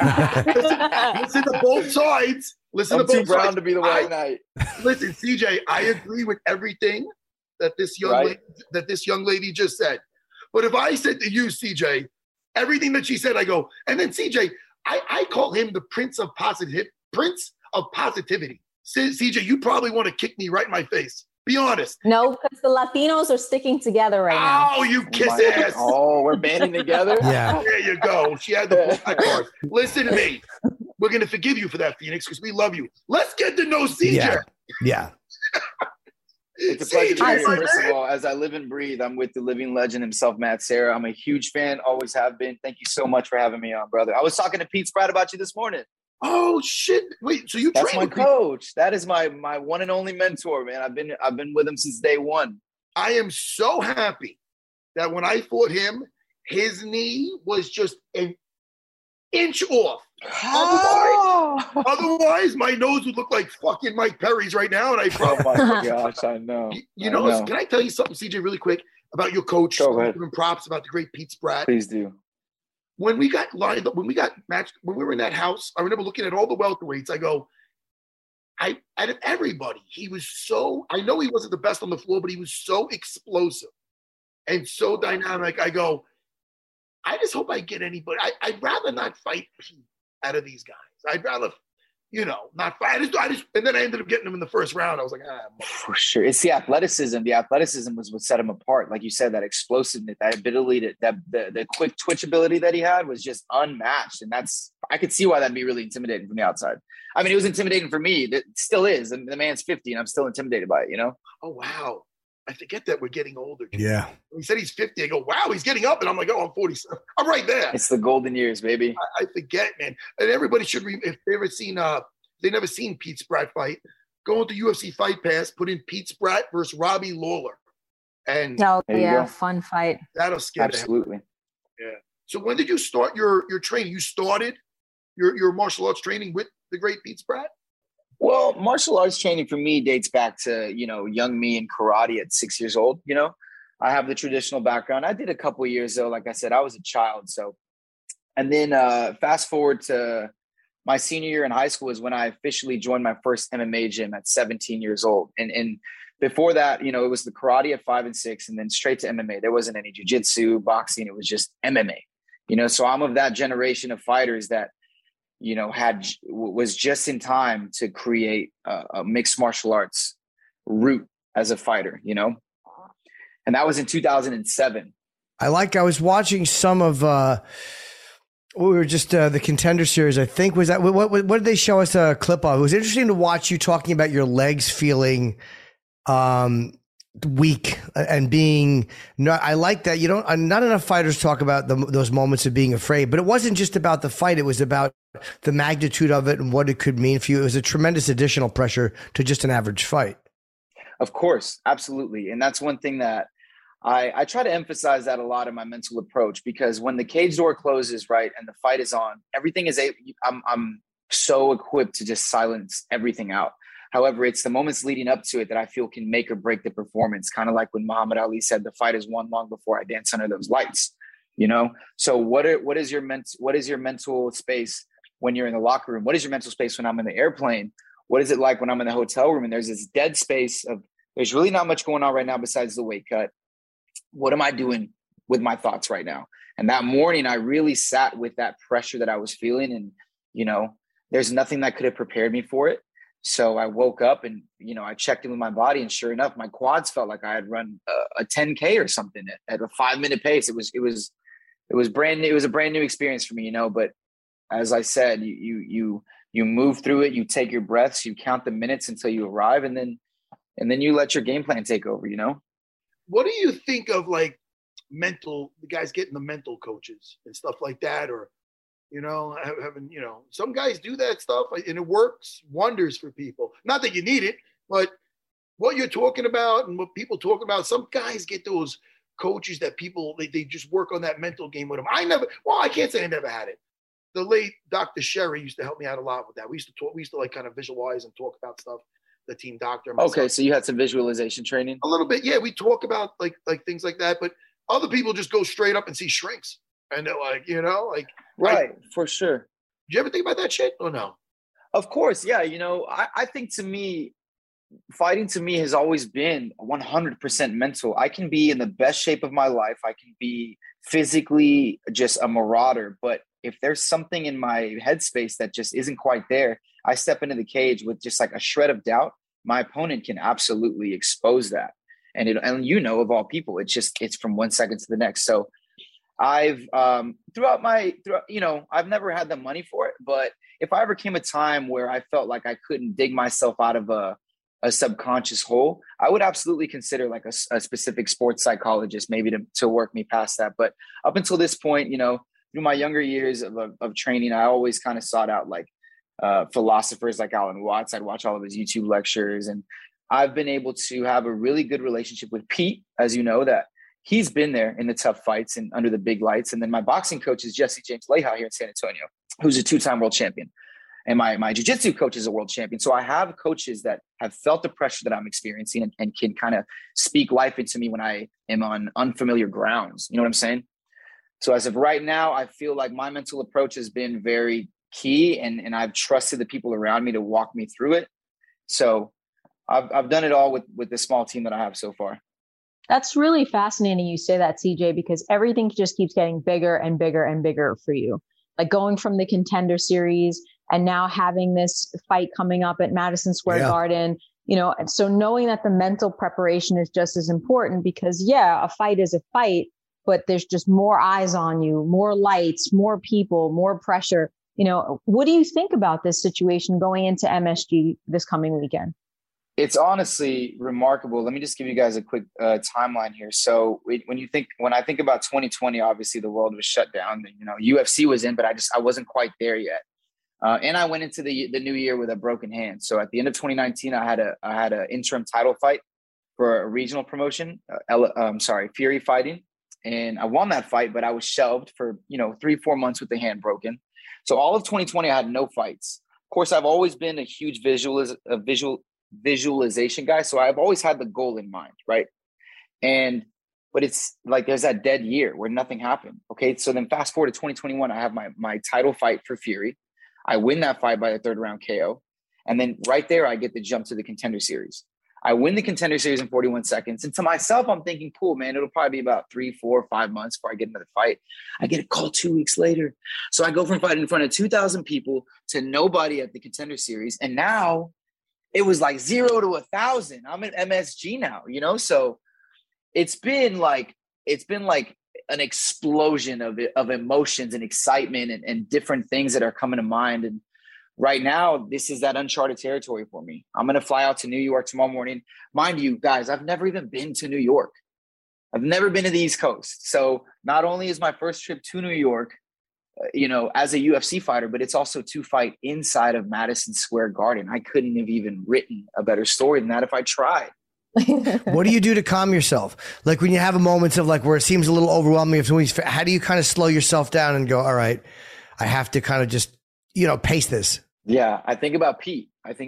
to both sides. I'm too brown to be the white knight. Listen, CJ, I agree with everything that this young lady just said. But if I said to you, CJ, everything that she said, I go, and then CJ, I call him the Prince of prince of positivity. CJ, you probably want to kick me right in my face. Be honest. No, because the Latinos are sticking together right now. Oh, you kiss ass. Oh, we're banding together? Yeah. There you go. She had the black card. Listen to me. We're going to forgive you for that, Phoenix, because we love you. Let's get to know CJ. Yeah. It's a pleasure to be here. First of all, as I live and breathe, I'm with the living legend himself, Matt Serra. I'm a huge fan, always have been. Thank you so much for having me on, brother. I was talking to Pete Spratt about you this morning. Oh shit! Wait, so you That's train my with coach. That is my one and only mentor, man. I've been with him since day one. I am so happy that when I fought him, his knee was just an inch off. Otherwise, my nose would look like fucking Mike Perry's right now, and I probably. Oh my gosh, I know. You know, can I tell you something, CJ, really quick about your coach? Go ahead. Giving props about the great Pete Spratt. Please do. When we got lined up, when we got matched, when we were in that house, I remember looking at all the welterweights. I go, out of everybody, he was so, I know he wasn't the best on the floor, but he was so explosive and so dynamic. I go, I just hope I get anybody. I'd rather not fight Pete out of these guys. I'd rather, not fight. I just, and then I ended up getting him in the first round. I was like, for sure. It's the athleticism. The athleticism was what set him apart. Like you said, that explosiveness, that ability, the quick twitch ability that he had was just unmatched. And I could see why that'd be really intimidating from the outside. I mean, it was intimidating for me. It still is. And the man's 50 and I'm still intimidated by it, Oh, wow. I forget that we're getting older. Yeah. When he said he's 50, I go, wow, he's getting up. And I'm like, oh, I'm 47. I'm right there. It's the golden years, baby. I forget, man. And everybody should, if they ever seen, they never seen Pete Spratt fight, go into UFC Fight Pass, put in Pete Spratt versus Robbie Lawler. And fun fight. That'll scare Absolutely. Yeah. So when did you start your training? You started your martial arts training with the great Pete Spratt? Well, martial arts training for me dates back to, young me in karate at 6 years old. I have the traditional background. I did a couple of years though. Like I said, I was a child. So, and then fast forward to my senior year in high school is when I officially joined my first MMA gym at 17 years old. And before that, it was the karate at 5 and 6 and then straight to MMA. There wasn't any jiu-jitsu, boxing. It was just MMA, so I'm of that generation of fighters that, was just in time to create a mixed martial arts route as a fighter, and that was in 2007. I was watching some of, we were just the Contender Series, I think. Was that, what did they show us a clip of? It was interesting to watch you talking about your legs feeling weak and being I like that. Not enough fighters talk about those moments of being afraid, but it wasn't just about the fight. It was about the magnitude of it and what it could mean for you. It was a tremendous additional pressure to just an average fight. Of course. Absolutely. And that's one thing that I try to emphasize that a lot in my mental approach, because when the cage door closes, right, and the fight is on, everything is I'm so equipped to just silence everything out. However, it's the moments leading up to it that I feel can make or break the performance. Kind of like when Muhammad Ali said, "The fight is won long before I dance under those lights." So what is your mental space when you're in the locker room? What is your mental space when I'm in the airplane? What is it like when I'm in the hotel room and there's this dead space of there's really not much going on right now besides the weight cut? What am I doing with my thoughts right now? And that morning, I really sat with that pressure that I was feeling, and there's nothing that could have prepared me for it. So I woke up and, I checked in with my body, and sure enough, my quads felt like I had run a 10K or something at a 5-minute pace. It was brand new. It was a brand new experience for me, but as I said, you move through it, you take your breaths, you count the minutes until you arrive, and then you let your game plan take over, What do you think of like the guys getting the mental coaches and stuff like that? Or, having, some guys do that stuff and it works wonders for people. Not that you need it, but what you're talking about and what people talk about, some guys get those coaches that people, they just work on that mental game with them. I can't say I never had it. The late Dr. Sherry used to help me out a lot with that. We used to like kind of visualize and talk about stuff. The team doctor. Okay, so you had some visualization training? A little bit, yeah. We talk about like things like that, but other people just go straight up and see shrinks, and they're like, right, for sure. Did you ever think about that shit or no? Of course, yeah. I think to me, fighting to me has always been 100% mental. I can be in the best shape of my life. I can be physically just a marauder, but if there's something in my headspace that just isn't quite there, I step into the cage with just like a shred of doubt, my opponent can absolutely expose that. And of all people, it's from 1 second to the next. So I've I've never had the money for it, but if I ever came a time where I felt like I couldn't dig myself out of a subconscious hole, I would absolutely consider like a specific sports psychologist, maybe to work me past that. But up until this point, through my younger years of training, I always kind of sought out like philosophers like Alan Watts. I'd watch all of his YouTube lectures, and I've been able to have a really good relationship with Pete, as you know, that he's been there in the tough fights and under the big lights. And then my boxing coach is Jesse James Leha here in San Antonio, who's a 2-time world champion. And my jiu-jitsu coach is a world champion. So I have coaches that have felt the pressure that I'm experiencing and can kind of speak life into me when I am on unfamiliar grounds. You know what I'm saying? So as of right now, I feel like my mental approach has been very key, and I've trusted the people around me to walk me through it. So I've done it all with the small team that I have so far. That's really fascinating you say that, CJ, because everything just keeps getting bigger and bigger and bigger for you. Like going from the Contender Series and now having this fight coming up at Madison Square Garden, so knowing that the mental preparation is just as important, because a fight is a fight, but there's just more eyes on you, more lights, more people, more pressure. What do you think about this situation going into MSG this coming weekend? It's honestly remarkable. Let me just give you guys a quick timeline here. So when I think about 2020, obviously the world was shut down. UFC was in, but I wasn't quite there yet. And I went into the new year with a broken hand. So at the end of 2019, I had an interim title fight for a regional promotion. Fury Fighting, and I won that fight, but I was shelved for 3-4 months with the hand broken. So all of 2020, I had no fights. Of course, I've always been a huge visualization guy. So I've always had the goal in mind. Right. But it's like, there's that dead year where nothing happened. Okay. So then fast forward to 2021, I have my title fight for Fury. I win that fight by the 3rd round KO. And then right there, I get the jump to the Contender Series. I win the Contender Series in 41 seconds. And to myself, I'm thinking, cool, man, it'll probably be about 3, 4, 5 months before I get another fight. I get a call 2 weeks later. So I go from fighting in front of 2,000 people to nobody at the Contender Series. And now it was like 0 to 1,000. I'm at MSG now, So it's been like an explosion of emotions and excitement and different things that are coming to mind. And right now, this is that uncharted territory for me. I'm going to fly out to New York tomorrow morning. Mind you, guys, I've never even been to New York. I've never been to the East Coast. So not only is my first trip to New York, as a UFC fighter, but it's also to fight inside of Madison Square Garden. I couldn't have even written a better story than that if I tried. What do you do to calm yourself? Like when you have a moment of like where it seems a little overwhelming, how do you kind of slow yourself down and go, all right, I have to kind of just, pace this? Yeah, I think about Pete.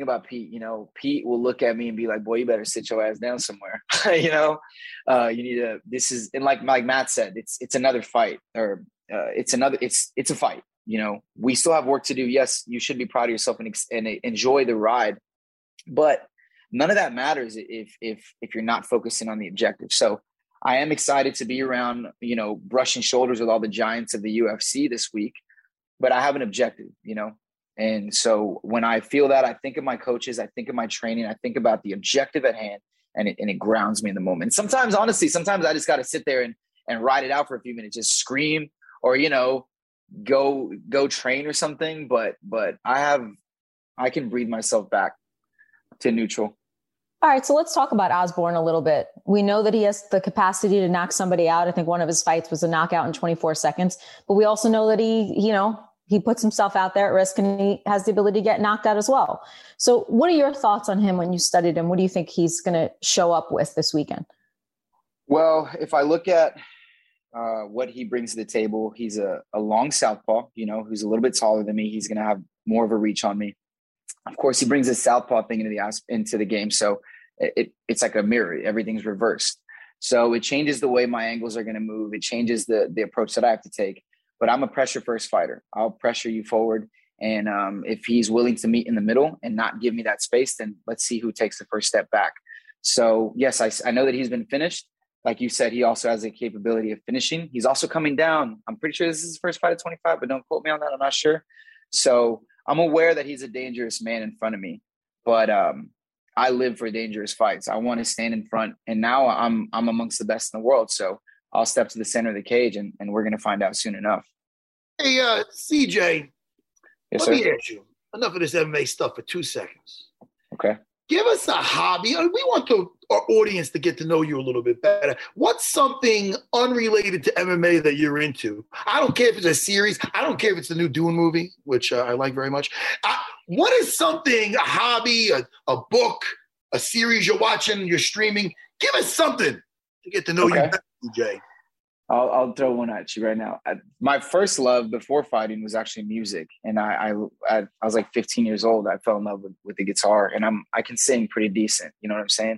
Pete will look at me and be like, boy, you better sit your ass down somewhere. You need to, this is, and like Matt said, it's another fight, or it's a fight. We still have work to do. Yes, you should be proud of yourself and enjoy the ride, but none of that matters if you're not focusing on the objective. So I am excited to be around, brushing shoulders with all the giants of the UFC this week, but I have an objective, And so when I feel that, I think of my coaches, I think of my training, I think about the objective at hand, and it grounds me in the moment. Sometimes, honestly, I just got to sit there and ride it out for a few minutes, just scream or, go train or something. But I can breathe myself back to neutral. All right, so let's talk about Osborne a little bit. We know that he has the capacity to knock somebody out. I think one of his fights was a knockout in 24 seconds. But we also know that he puts himself out there at risk, and he has the ability to get knocked out as well. So what are your thoughts on him when you studied him? What do you think he's going to show up with this weekend? Well, if I look at what he brings to the table, he's a long southpaw, who's a little bit taller than me. He's going to have more of a reach on me. Of course, he brings the southpaw thing into the game. So it's like a mirror. Everything's reversed. So it changes the way my angles are going to move. It changes the approach that I have to take. But I'm a pressure first fighter. I'll pressure you forward. And if he's willing to meet in the middle and not give me that space, then let's see who takes the first step back. So yes, I know that he's been finished. Like you said, he also has the capability of finishing. He's also coming down. I'm pretty sure this is his first fight at 25, but don't quote me on that. I'm not sure. So I'm aware that he's a dangerous man in front of me, but I live for dangerous fights. I want to stand in front, and now I'm amongst the best in the world. So I'll step to the center of the cage, and we're going to find out soon enough. Hey, CJ, Yes, let me sir. ask you, enough of this MMA stuff for 2 seconds. Okay. Give us a hobby. We want our audience to get to know you a little bit better. What's something unrelated to MMA that you're into? I don't care if it's a series. I don't care if it's the new Dune movie, which I like very much. What is something, a hobby, a book, a series you're watching, you're streaming? Give us something to get to know you better, DJ. I'll throw one at you right now. My first love before fighting was actually music, and I was like 15 years old. I fell in love with the guitar, and I can sing pretty decent. You know what I'm saying?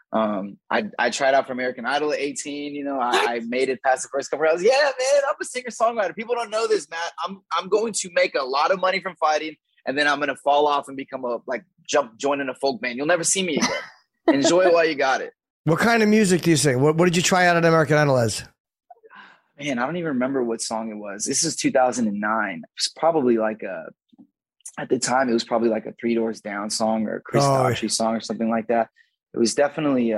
I tried out for American Idol at 18. You know, I made it past the first couple rounds. Yeah, man, I'm a singer songwriter. People don't know this, Matt. I'm going to make a lot of money from fighting, and then I'm going to fall off and become join in a folk band. You'll never see me again. Enjoy it while you got it. What kind of music do you sing? What did you try out at American Idol as? Man, I don't even remember what song it was. This is 2009. It was probably at the time, it was probably like a Three Doors Down song or a Chris Daughtry song or something like that. It was definitely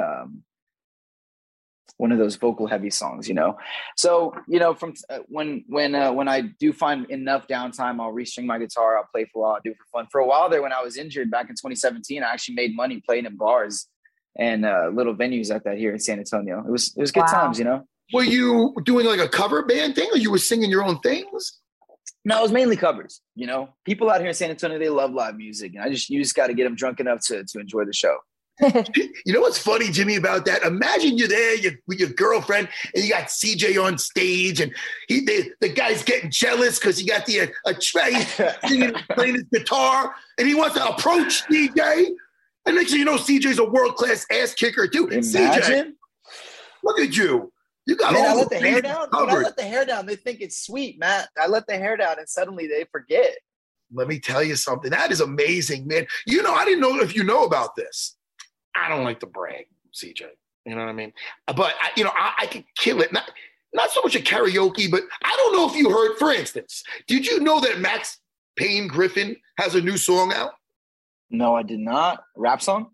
one of those vocal heavy songs, you know? So, you know, from when I do find enough downtime, I'll restring my guitar. I'll play for a while. I'll do it for fun. For a while there, when I was injured back in 2017, I actually made money playing in bars and little venues like that here in San Antonio. It was good times, you know? Were you doing like a cover band thing, or you were singing your own things? No, it was mainly covers. You know, people out here in San Antonio, they love live music, and you just got to get them drunk enough to enjoy the show. You know what's funny, Jimmy, about that? Imagine you're there with your girlfriend, and you got CJ on stage, and the guy's getting jealous because he got a tray singing, playing his guitar, and he wants to approach CJ. And next thing you know, CJ's a world-class ass kicker too. Imagine. CJ, look at you. You got Man, all I let the hair down. When I covered. let the hair down, they think it's sweet, Matt. I let the hair down, and suddenly they forget. Let me tell you something. That is amazing, man. You know, I didn't know if you know about this. I don't like to brag, CJ. You know what I mean? But I could kill it. Not so much a karaoke, but I don't know if you heard. For instance, did you know that Max Payne Griffin has a new song out? No, I did not. Rap song?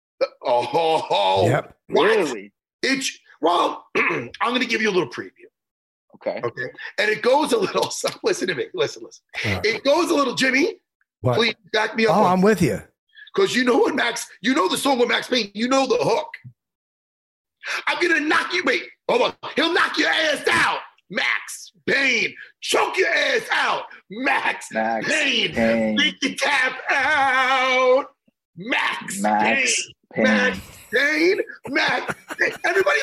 Oh, yep. Really? Well, I'm going to give you a little preview. Okay. And it goes a little, so listen to me. Listen. It goes a little, Jimmy, What? please back me up. Oh, I'm with you. Because you know the song with Max Payne, you know the hook. I'm going to knock you, hold on. He'll knock your ass out, Max Payne. Choke your ass out, Max Payne. Make you tap out, Max Payne. Max Payne. Everybody.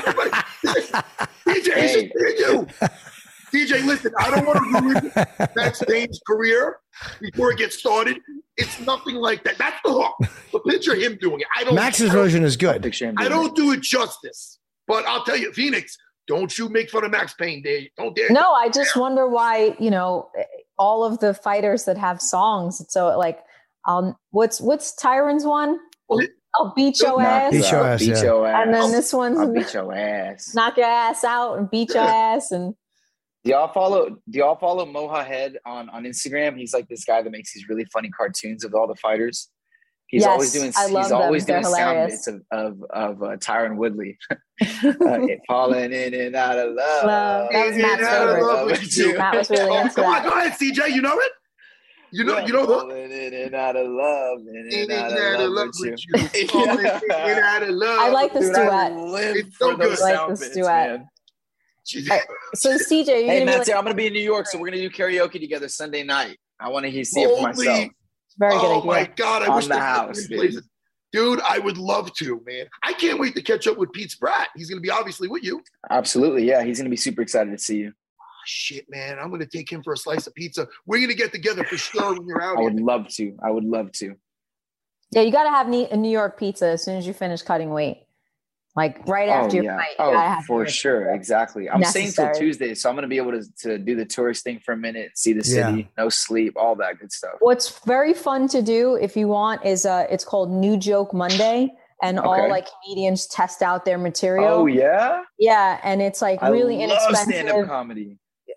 DJ, he's just hearing you. DJ, listen, I don't want to ruin Max Payne's career before it gets started. It's nothing like that. That's the hook. But picture him doing it. Max's version is good. I don't do it justice. But I'll tell you, Phoenix, don't you make fun of Max Payne, don't dare. No, I just wonder why, all of the fighters that have songs. So what's Tyron's one? I'll beat your ass. Beat your ass. And then this one's I'll beat your ass. Knock your ass out and beat your ass. And do y'all follow Moha Head on Instagram? He's like this guy that makes these really funny cartoons of all the fighters. He's always doing sound bits of Tyron Woodley. Falling in and out of love. That was Matt's favorite. Matt was really into that. Go ahead, CJ. You know it? You know falling in and out of love. In and out of love with you. Falling in and out of love. I like this duet. It's so good. I like this duet. So CJ, hey Matt, I'm gonna be in New York, so we're gonna do karaoke together Sunday night. I want to see it for myself. Very good idea. Oh my God, I wish the house, dude. I would love to, man. I can't wait to catch up with Pete Spratt. He's gonna be obviously with you. Absolutely, yeah. He's gonna be super excited to see you. Oh, shit, man, I'm gonna take him for a slice of pizza. We're gonna get together for sure when you're out. I would love to. Yeah, you got to have a New York pizza as soon as you finish cutting weight. Like right after your fight. Oh, for sure. Exactly. I'm staying till Tuesday, so I'm going to be able to do the tourist thing for a minute, see the city, no sleep, all that good stuff. What's very fun to do if you want is it's called New Joke Monday, and all comedians test out their material. Oh, yeah? Yeah, and it's really inexpensive. stand-up comedy.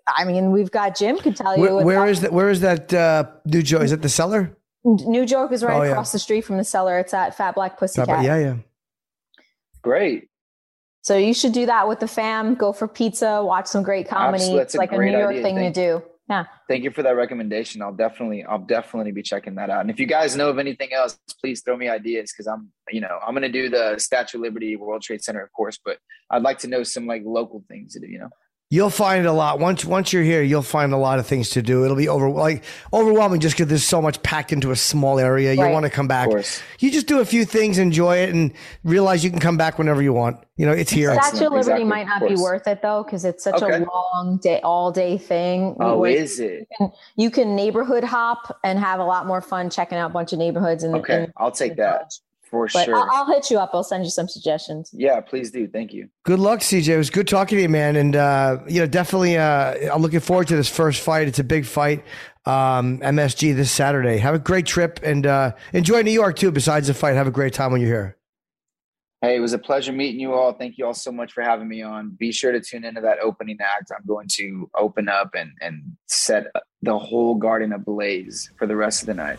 I mean, we've got Jim could tell you. Where is that new joke? Is it the Cellar? New Joke is right across the street from the Cellar. It's at Fat Black Pussycat. Yeah. Great. So you should do that with the fam. Go for pizza, watch some great comedy. It's like a New York thing to do. Yeah. Thank you for that recommendation. I'll definitely be checking that out. And if you guys know of anything else, please throw me ideas, because I'm going to do the Statue of Liberty, World Trade Center, of course, but I'd like to know some like local things to do, You'll find a lot. Once you're here, you'll find a lot of things to do. It'll be overwhelming just because there's so much packed into a small area. You'll want to come back. You just do a few things, enjoy it, and realize you can come back whenever you want. It's here. Statue of Liberty might not be worth it, though, because it's such a long day, all-day thing. Oh, is it? You can neighborhood hop and have a lot more fun checking out a bunch of neighborhoods. I'll take that. For sure. I'll hit you up. I'll send you some suggestions. Yeah, please do. Thank you. Good luck, CJ. It was good talking to you, man. And, definitely I'm looking forward to this first fight. It's a big fight. MSG this Saturday. Have a great trip and enjoy New York, too. Besides the fight, have a great time when you're here. Hey, it was a pleasure meeting you all. Thank you all so much for having me on. Be sure to tune into that opening act. I'm going to open up and set the whole garden ablaze for the rest of the night.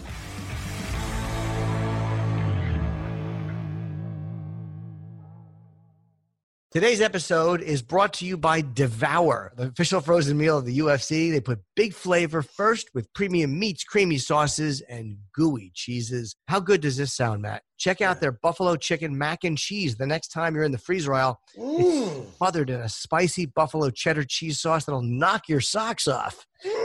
Today's episode is brought to you by Devour, the official frozen meal of the UFC. They put big flavor first with premium meats, creamy sauces, and gooey cheeses. How good does this sound, Matt? Check out their buffalo chicken mac and cheese the next time you're in the freezer aisle. It's smothered in a spicy buffalo cheddar cheese sauce that'll knock your socks off.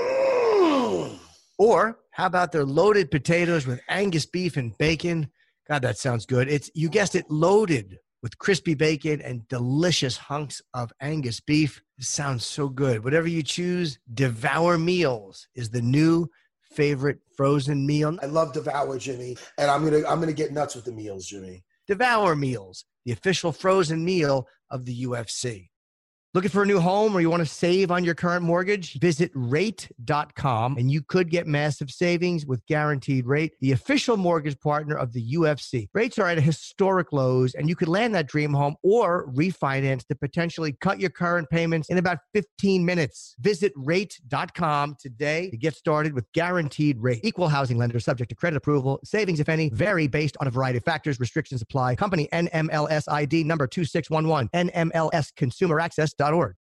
Or how about their loaded potatoes with Angus beef and bacon? God, that sounds good. You guessed it, loaded with crispy bacon and delicious hunks of Angus beef. This sounds so good. Whatever you choose, Devour Meals is the new favorite frozen meal. I love Devour, Jimmy, and I'm gonna get nuts with the meals, Jimmy. Devour Meals, the official frozen meal of the UFC. Looking for a new home or you want to save on your current mortgage? Visit rate.com and you could get massive savings with Guaranteed Rate, the official mortgage partner of the UFC. Rates are at historic lows and you could land that dream home or refinance to potentially cut your current payments in about 15 minutes. Visit rate.com today to get started with Guaranteed Rate. Equal housing lender subject to credit approval. Savings, if any, vary based on a variety of factors. Restrictions apply. Company NMLS ID number 2611. NMLSconsumeraccess.org.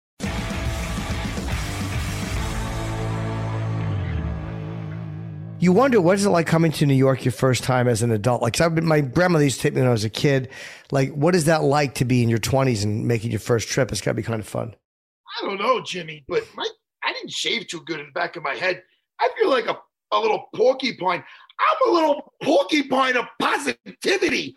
You wonder, what is it like coming to New York your first time as an adult? Like, my grandmother used to take me when I was a kid. Like, what is that like to be in your 20s and making your first trip? It's got to be kind of fun. I don't know, Jimmy, but I didn't shave too good in the back of my head. I feel like a little porcupine. I'm a little porcupine of positivity.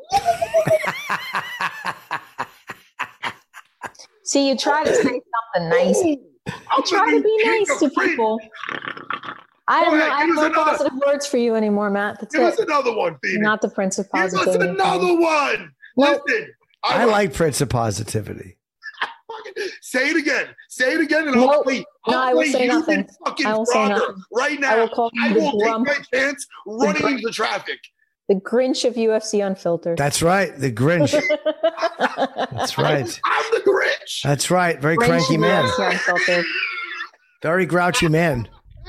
See, you try to say something nice. You try to be nice to people. I have no positive words for you anymore, Matt. That's Give us another one, Phoenix. You're not the Prince of Positivity. Give us another one. Nope. Listen. I like Prince of Positivity. Say it again. Say it again. And Nope. hopefully I will say nothing. I will say nothing. Right now. I will call you take my chance running into traffic. The Grinch of UFC Unfiltered. That's right. The Grinch. That's right. I'm the Grinch. That's right. Very Grinch cranky of man. UFC Unfiltered. Very grouchy man.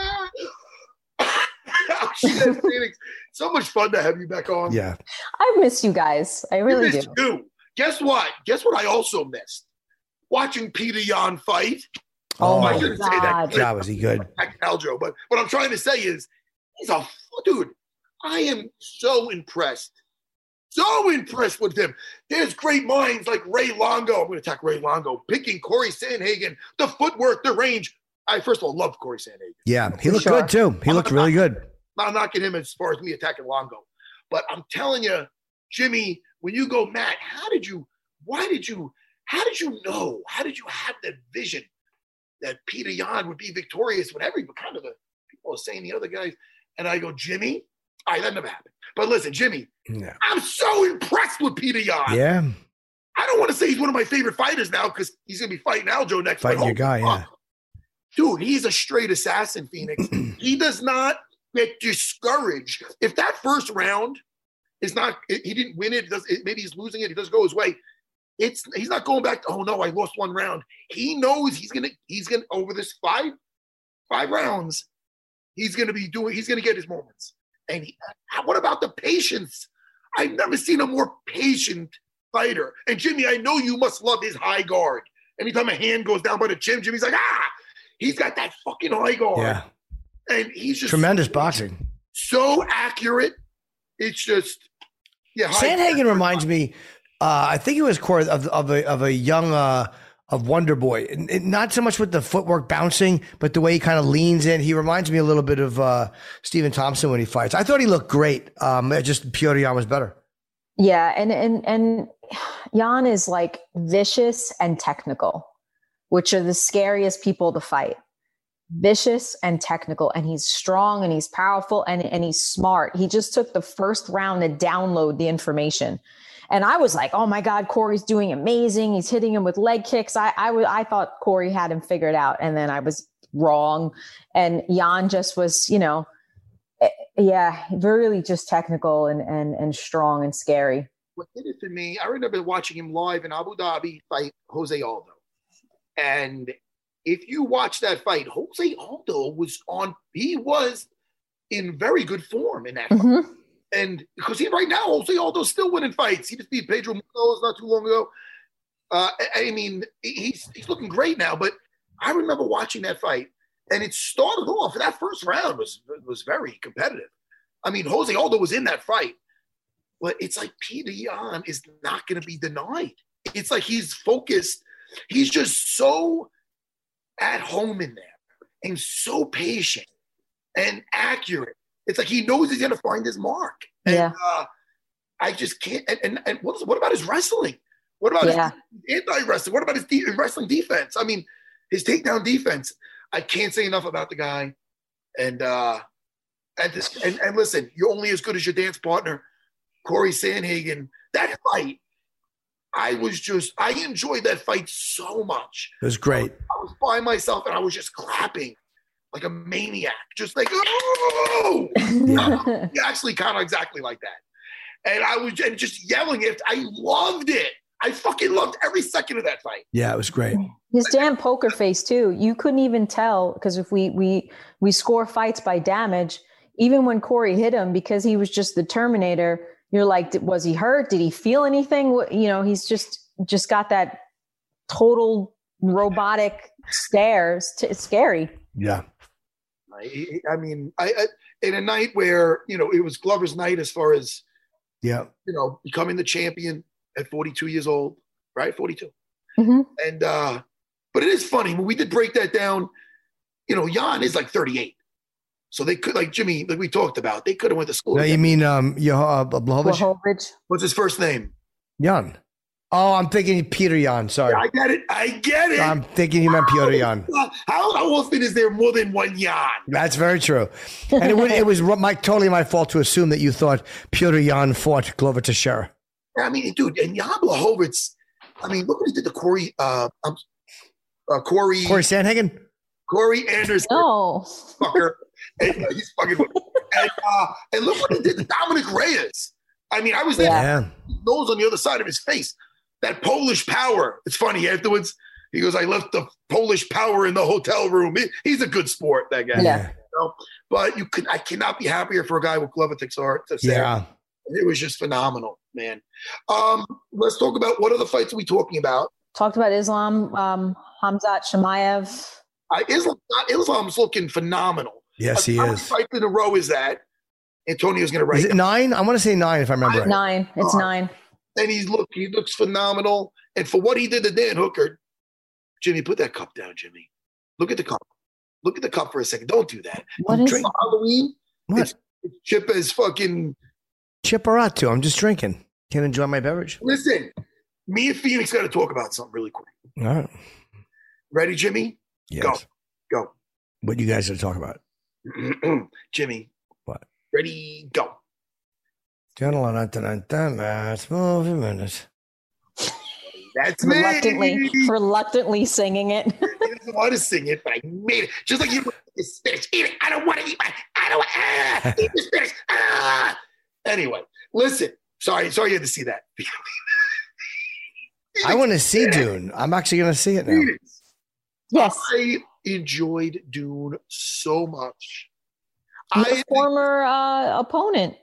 Phoenix, so much fun to have you back on. Yeah. I miss you guys. I really do. You. Guess what? Guess what I also missed? Watching Peter Yan fight. Oh, I shouldn't say that. God, was he good? Aljo, but what I'm trying to say is he's a dude. I am so impressed. So impressed with him. There's great minds like Ray Longo. I'm going to attack Ray Longo. Picking Corey Sandhagen, the footwork, the range. I first of all love Corey Sandhagen. Yeah, he looked good too. He looked really good. I'm not knocking him as far as me attacking Longo. But I'm telling you, Jimmy, when you go, Matt, how did you know? How did you have that vision that Peter Yan would be victorious when kind of the people are saying the other guys? And I go, Jimmy, that never happened. But listen, Jimmy, I'm so impressed with Peter Yan. Yeah. I don't want to say he's one of my favorite fighters now because he's going to be fighting Aljo next. Fighting your guy, yeah. Dude, he's a straight assassin, Phoenix. He does not get discouraged. If that first round is not, he didn't win it, maybe he's losing it, he doesn't go his way. he's not going back to, oh no, I lost one round. He knows he's gonna over this five rounds, he's gonna get his moments. And what about the patience? I've never seen a more patient fighter. And Jimmy, I know you must love his high guard. Anytime a hand goes down by the chin, Jimmy's like, he's got that fucking high guard. Yeah. And he's just tremendous boxing. So accurate. It's just, yeah. Sandhagen reminds me, I think it was Corey, of a young, of Wonder Boy. Not so much with the footwork bouncing, but the way he kind of leans in. He reminds me a little bit of Stephen Thompson when he fights. I thought he looked great. Just Petr Yan was better. Yeah, and Yan is like vicious and technical, which are the scariest people to fight. Vicious and technical, and he's strong and he's powerful and he's smart. He just took the first round to download the information. And I was like, oh my God, Corey's doing amazing. He's hitting him with leg kicks. I thought Corey had him figured out, and then I was wrong. And Yan just was, really just technical and strong and scary. What did it for me, I remember watching him live in Abu Dhabi fight Jose Aldo. And if you watch that fight, Jose Aldo was in very good form in that fight. And because right now, Jose Aldo's still winning fights. He just beat Pedro Munoz not too long ago. I mean, he's looking great now. But I remember watching that fight, and it started off, that first round was very competitive. I mean, Jose Aldo was in that fight. But it's like Petr Yan is not going to be denied. It's like he's focused. He's just so at home in there and so patient and accurate. It's like he knows he's going to find his mark. And I just can't. And what about his wrestling? What about his anti-wrestling? What about his wrestling defense? I mean, his takedown defense. I can't say enough about the guy. And listen, you're only as good as your dance partner. Corey Sandhagen, that fight, I enjoyed that fight so much. It was great. I was by myself and I was just clapping like a maniac, just like, oh! Actually kind of exactly like that. And I was just yelling. I loved it. I fucking loved every second of that fight. Yeah, it was great. His damn poker face too. You couldn't even tell, because if we score fights by damage, even when Corey hit him, because he was just the Terminator, you're like, was he hurt? Did he feel anything? He's just got that total robotic stare. It's scary. Yeah. I mean, in a night where, it was Glover's night as far as, becoming the champion at 42 years old, right? 42. Mm-hmm. And, but it is funny when we did break that down, Yan is like 38. So they could, like Jimmy, like we talked about, they could have went to school. No, you mean Blachowicz? What's his first name? Yan. Oh, I'm thinking Petr Yan. Sorry. I get it. I'm thinking you meant Petr Yan. How often is there more than one Yan? That's very true. And it was totally my fault to assume that you thought Petr Yan fought Glover Teixeira. I mean, dude, and Jan Blachowicz, I mean, look what he did to Corey Sandhagen? Corey Anderson. Oh. Fucker. And, he's fucking. And look what he did to Dominic Reyes. I mean, I was there. Yeah. Nose on the other side of his face. That Polish power. It's funny. Afterwards, he goes, I left the Polish power in the hotel room. He's a good sport, that guy. Yeah. But I cannot be happier for a guy with Glover Teixeira. Yeah. It was just phenomenal, man. Let's talk about what other fights are we talking about? Talked about Islam, Khamzat Chimaev. Islam's looking phenomenal. Yes, he is. How many fights in a row is that? Antonio's going to write. Is it 9? I want to say 9 if I remember right. 9. It's 9. And he looks phenomenal. And for what he did to Dan Hooker, Jimmy, put that cup down, Jimmy. Look at the cup. Look at the cup for a second. Don't do that. What is drink Halloween? What? It's Chip as fucking Chiparato. I'm just drinking. Can't enjoy my beverage. Listen, me and Phoenix got to talk about something really quick. All right. Ready, Jimmy? Yes. Go. What you guys are talking about? Jimmy. What? Ready, go. That's movie minutes. That's me. Reluctantly singing it. He doesn't want to sing it, but I made it. Just like you eat spinach. Eat it. I don't want to eat eat the spinach. Anyway, listen. Sorry you had to see that. I want to see Dune. I'm actually going to see it now. Yes. I enjoyed Dune so much. Your former opponent,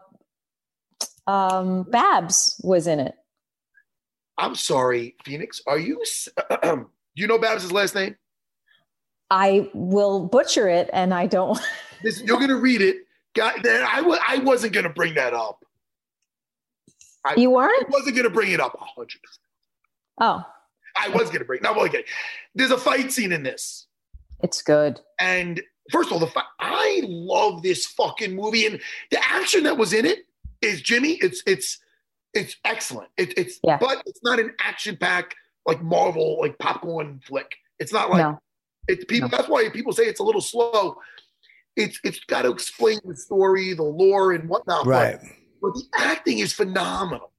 Babs, was in it. I'm sorry, Phoenix. Are you? Do you know Babs' last name? I will butcher it, and I don't. You're going to read it. I wasn't going to bring that up. You weren't? I wasn't going to bring it up 100%. Oh. I was going to bring it. No, okay. There's a fight scene in this. It's good. And first of all, I love this fucking movie. And the action that was in it is, Jimmy, it's excellent. But it's not an action-packed, like Marvel, like popcorn flick. It's not like that's why people say it's a little slow. It's got to explain the story, the lore, and whatnot. Right. But the acting is phenomenal.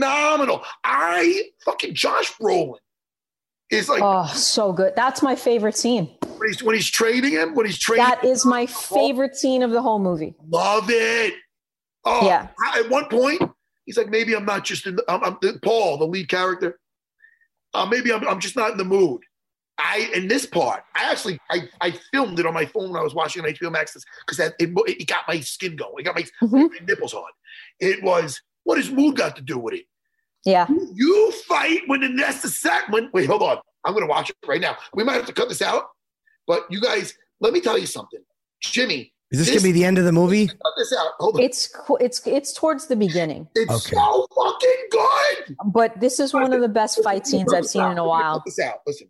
Josh Brolin is like, oh, so good. That's my favorite scene. When he's trading him, that is my favorite scene of the whole movie. Love it. Oh yeah. At one point, he's like, maybe I'm not just I'm Paul, the lead character. Maybe I'm just not in the mood. In this part, I filmed it on my phone when I was watching on HBO Max because it got my skin going. It got my nipples hard. It was, what does mood got to do with it? Yeah. You fight when the necessary. Wait, hold on. I'm going to watch it right now. We might have to cut this out, but you guys, let me tell you something. Jimmy. Is this going to be the end of the movie? Cut this out. Hold on. It's towards the beginning. It's so fucking good. But this is one of the best fight scenes I've seen in a while. Cut this out. Listen.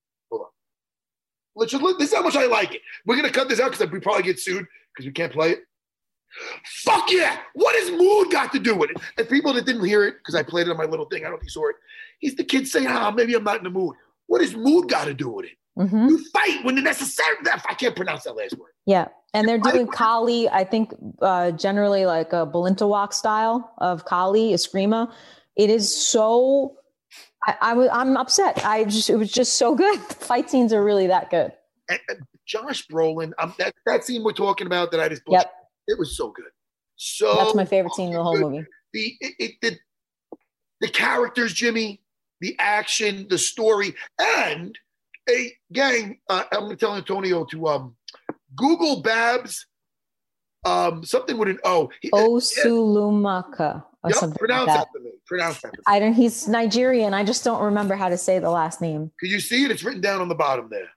This is how much I like it. We're going to cut this out because we probably get sued because we can't play it. Fuck yeah. What has mood got to do with it? And people that didn't hear it, because I played it on my little thing, I don't know if you saw it. He's the kid saying, maybe I'm not in the mood. What has mood got to do with it? Mm-hmm. You fight when the necessary. I can't pronounce that last word. Yeah. And they're doing Kali, I think, generally like a Balintawak style of Kali, Eskrima. It is so... I'm upset. It was just so good. The fight scenes are really that good. And Josh Brolin, that scene we're talking about that I just butchered, it was so good. That's my favorite scene in the whole movie. The characters, Jimmy, the action, the story, and gang. I'm going to tell Antonio to Google Babs. Something with an O. Osulumaka. Or something pronounce like that to me. Pronounce that to me. He's Nigerian. I just don't remember how to say the last name. Can you see it? It's written down on the bottom there.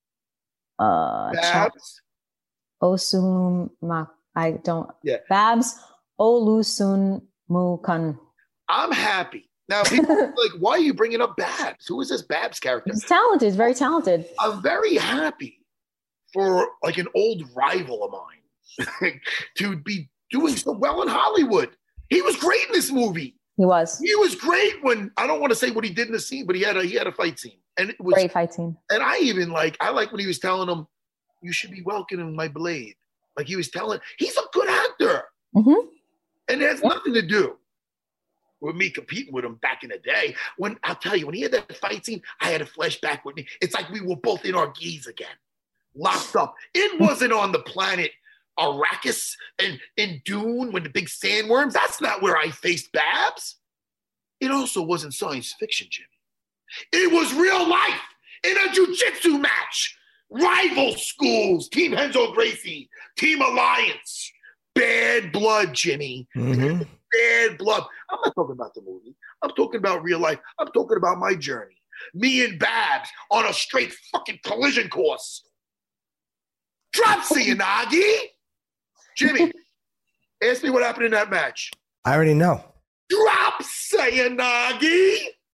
Babs. Osulumaka. I don't. Yeah. Babs Olusunmukan. I'm happy. Now, people are like, why are you bringing up Babs? Who is this Babs character? He's talented. He's very talented. I'm very happy for like an old rival of mine to be doing so well in Hollywood. He was great in this movie. He was. He was great when, I don't want to say what he did in the scene, but he had a fight scene. And it was great fight scene. And I like when he was telling him, you should be welcoming my blade. Like he was telling, he's a good actor. Mm-hmm. And it has nothing to do with me competing with him back in the day. When I'll tell you, when he had that fight scene, I had a flashback with me. It's like we were both in our gis again, locked up. It wasn't on the planet Arrakis and in Dune when the big sandworms. That's not where I faced Babs. It also wasn't science fiction, Jimmy. It was real life in a jiu-jitsu match. Rival schools, Team Renzo Gracie, Team Alliance. Bad blood, Jimmy. Mm-hmm. Bad blood. I'm not talking about the movie. I'm talking about real life. I'm talking about my journey. Me and Babs on a straight fucking collision course. Drop Seyanagi. Jimmy, ask me what happened in that match. I already know. Drop Seyanagi.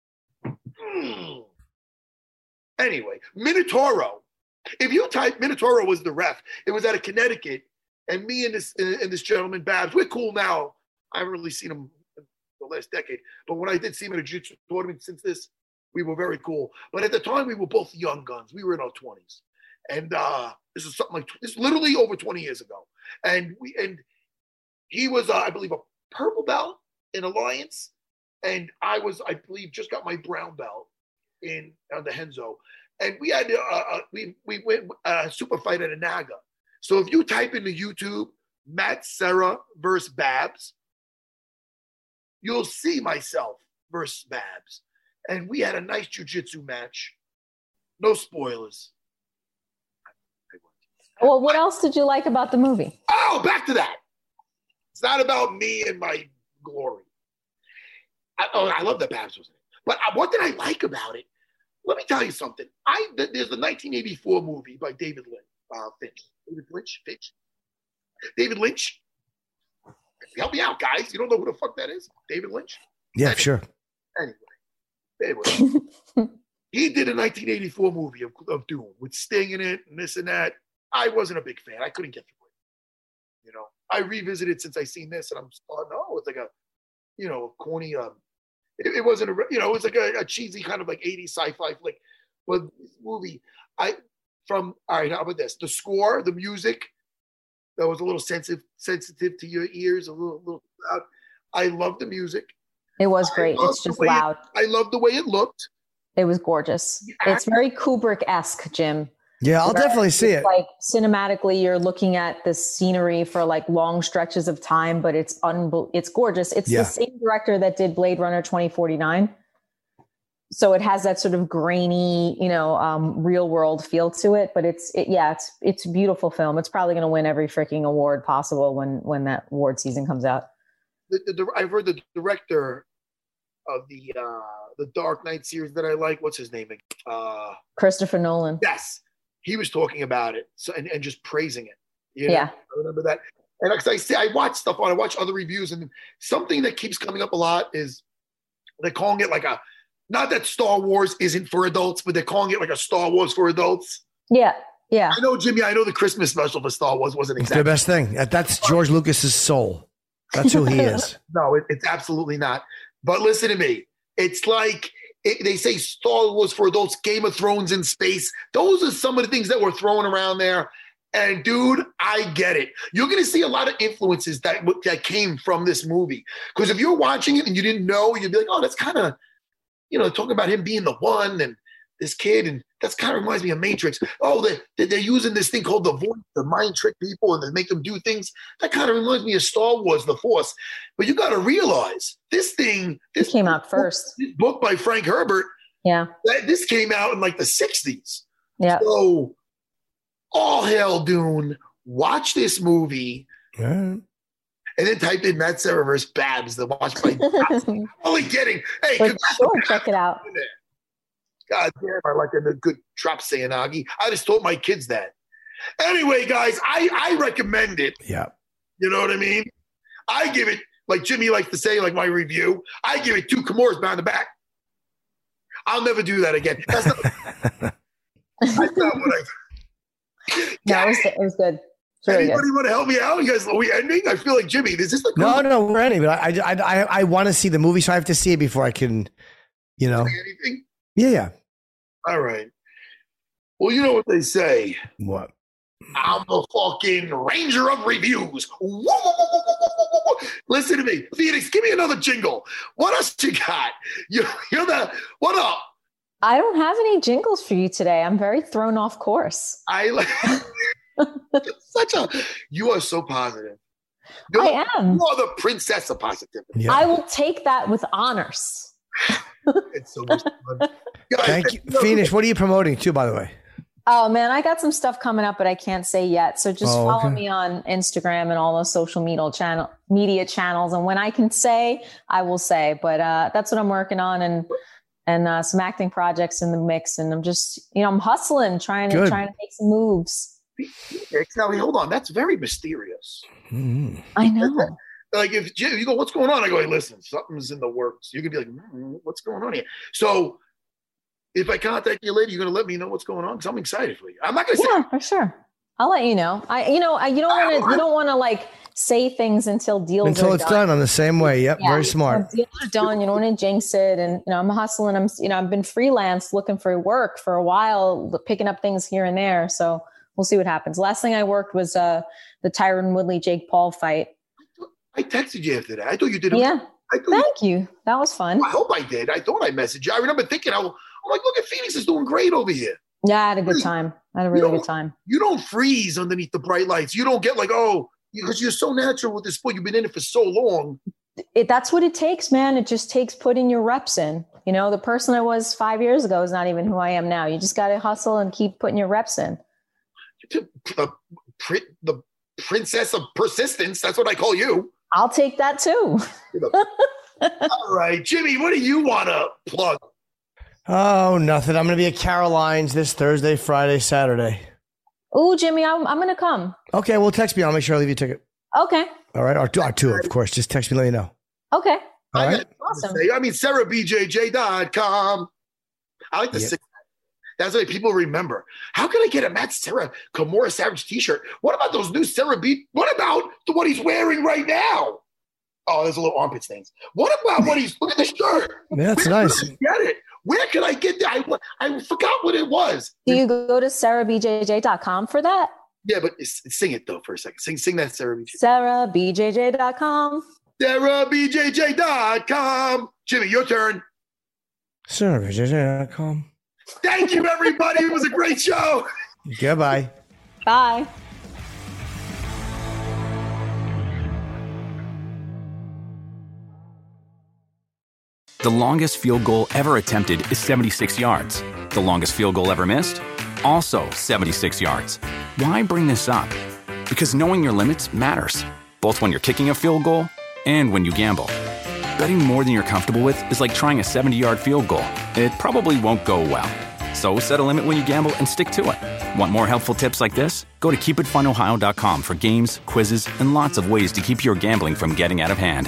Anyway, Minotauro. If you type Minotauro was the ref, it was out of Connecticut, and me and this gentleman Babs, we're cool now. I haven't really seen him in the last decade, but when I did see him at a jiu-jitsu tournament since this, we were very cool. But at the time, we were both young guns. We were in our 20s, and this is something like this, literally over 20 years ago. And he was, I believe, a purple belt in Alliance, and I believe, just got my brown belt on the Henzo. And we had we went a super fight at Anaga. So if you type into YouTube Matt Serra versus Babs, you'll see myself versus Babs. and we had a nice jiu-jitsu match. No spoilers. Well, what else did you like about the movie? Oh, back to that. It's not about me and my glory. I love that Babs was in it. But what did I like about it? Let me tell you something. There's the 1984 movie by David Finch. David Lynch. Help me out, guys. You don't know who the fuck that is? David Lynch? Yeah, anyway, sure. Anyway. He did a 1984 movie of Doom with Sting in it and this and that. I wasn't a big fan. I couldn't get through it. You know, I revisited since I seen this, and I'm no, it's like a, you know, corny. It wasn't a, you know, it was like a cheesy kind of like 80s sci-fi flick. But this movie, all right, how about this? The score, the music, that was a little sensitive to your ears, a little loud. I love the music. It was great. It's just loud. I love the way it looked. It was gorgeous. It's very Kubrick-esque, Jim. Yeah, I'll definitely see it. Like cinematically, you're looking at this scenery for like long stretches of time, but it's gorgeous. It's the same director that did Blade Runner 2049. So it has that sort of grainy, you know, real world feel to it. But it's a beautiful film. It's probably going to win every freaking award possible when that award season comes out. I've heard the director of the Dark Knight series that I like. What's his name? Christopher Nolan. Yes. He was talking about it and just praising it. You know? Yeah. I remember that. And like I watch stuff I watch other reviews, and something that keeps coming up a lot is they're calling it like not that Star Wars isn't for adults, but they're calling it like a Star Wars for adults. Yeah. Yeah. I know, Jimmy, I know the Christmas special for Star Wars wasn't exactly. It's the best thing. That's George Lucas's soul. That's who he is. No, it's absolutely not. But listen to me. It's like, they say Star Wars for adults, Game of Thrones in space. Those are some of the things that were thrown around there. And dude, I get it. You're going to see a lot of influences that came from this movie. Because if you're watching it and you didn't know, you'd be like, oh, that's kind of, you know, talking about him being the one and this kid. And that's kind of reminds me of Matrix. Oh, they're using this thing called the Voice to mind trick people and they make them do things. That kind of reminds me of Star Wars, The Force. But you got to realize this came out first. This book by Frank Herbert. Yeah. This came out in like the 60s. Yeah. So all hail Dune. Watch this movie. Yeah. And then type in Matt Serra Babs to watch my I'm only kidding. Hey, sure, check it out. God damn, I like a good drop Sayanagi. I just taught my kids that. Anyway, guys, I recommend it. Yeah. You know what I mean? I give it, like Jimmy likes to say, like my review, I give it 2 Kimura's behind the back. I'll never do that again. That's not what I... No, it was good. Anybody want to help me out? You guys, are we ending? I feel like Jimmy. Is this the No, we're ending. But I want to see the movie, so I have to see it before I can, you know. Anything? Yeah. All right. Well, you know what they say. What? I'm the fucking ranger of reviews. Listen to me, Phoenix. Give me another jingle. What else you got? You're the what up? I don't have any jingles for you today. I'm very thrown off course. You are so positive. I am. You are the princess of positivity. Yeah. I will take that with honors. It's so much fun. Guys, thank you. Phoenix, what are you promoting too, by the way? Oh man, I got some stuff coming up, but I can't say yet. So just follow me on Instagram and all those social media channels. And when I can say, I will say, but that's what I'm working on and some acting projects in the mix. And I'm just, I'm hustling, trying to make some moves. Now, hold on. That's very mysterious. Mm-hmm. I know. Like if you go, what's going on? I go, hey, listen, something's in the works. You could be like, what's going on here? So if I contact you later, you're going to let me know what's going on because I'm excited for you. I'm not going to say. Yeah, for sure. I'll let you know. You don't want to like say things until it's done on the same way. Yep. Yeah, very smart. Deals are done. You don't want to jinx it. And, I'm hustling. I've been freelance looking for work for a while, picking up things here and there. So we'll see what happens. Last thing I worked was the Tyron Woodley, Jake Paul fight. I texted you after that. I thought you did. Yeah. Thank you. That was fun. I hope I did. I thought I messaged you. I remember thinking, I'm like, look at Phoenix is doing great over here. Yeah, I had a good time. I had a really good time. You don't freeze underneath the bright lights. You don't get like, because you're so natural with this sport. You've been in it for so long. That's what it takes, man. It just takes putting your reps in. You know, the person I was 5 years ago is not even who I am now. You just got to hustle and keep putting your reps in. The princess of persistence. That's what I call you. I'll take that too. All right, Jimmy, what do you want to plug? Oh, nothing. I'm going to be at Caroline's this Thursday, Friday, Saturday. Oh, Jimmy, I'm going to come. Okay, well, text me. I'll make sure I leave you a ticket. Okay. All right. Our two, of course. Just text me, let you know. Okay. All right. Awesome. SarahBJJ.com. I like the six. That's what people remember. How can I get a Matt Serra Kimura Savage t-shirt? What about those new Sarah B? What about the one he's wearing right now? Oh, there's a little armpit stains. What about what he's, look at the shirt. Yeah, that's nice. Get it. Where can I get that? I forgot what it was. Do you go to SarahBJJ.com for that? Yeah, but sing it though for a second. Sing that, Sarah BJJ. SarahBJJ.com. SarahBJJ.com. Jimmy, your turn. SarahBJJ.com. Thank you, everybody. It was a great show. Goodbye. Bye. The longest field goal ever attempted is 76 yards. The longest field goal ever missed? Also 76 yards. Why bring this up? Because knowing your limits matters, both when you're kicking a field goal and when you gamble. Betting more than you're comfortable with is like trying a 70-yard field goal. It probably won't go well. So set a limit when you gamble and stick to it. Want more helpful tips like this? Go to keepitfunohio.com for games, quizzes, and lots of ways to keep your gambling from getting out of hand.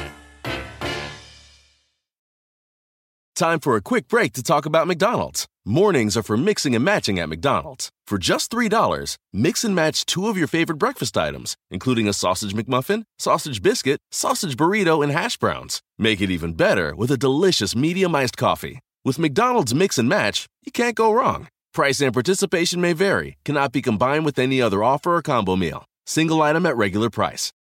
Time for a quick break to talk about McDonald's. Mornings are for mixing and matching at McDonald's. For just $3, mix and match 2 of your favorite breakfast items, including a sausage McMuffin, sausage biscuit, sausage burrito, and hash browns. Make it even better with a delicious medium iced coffee. With McDonald's Mix and Match, you can't go wrong. Price and participation may vary, cannot be combined with any other offer or combo meal. Single item at regular price.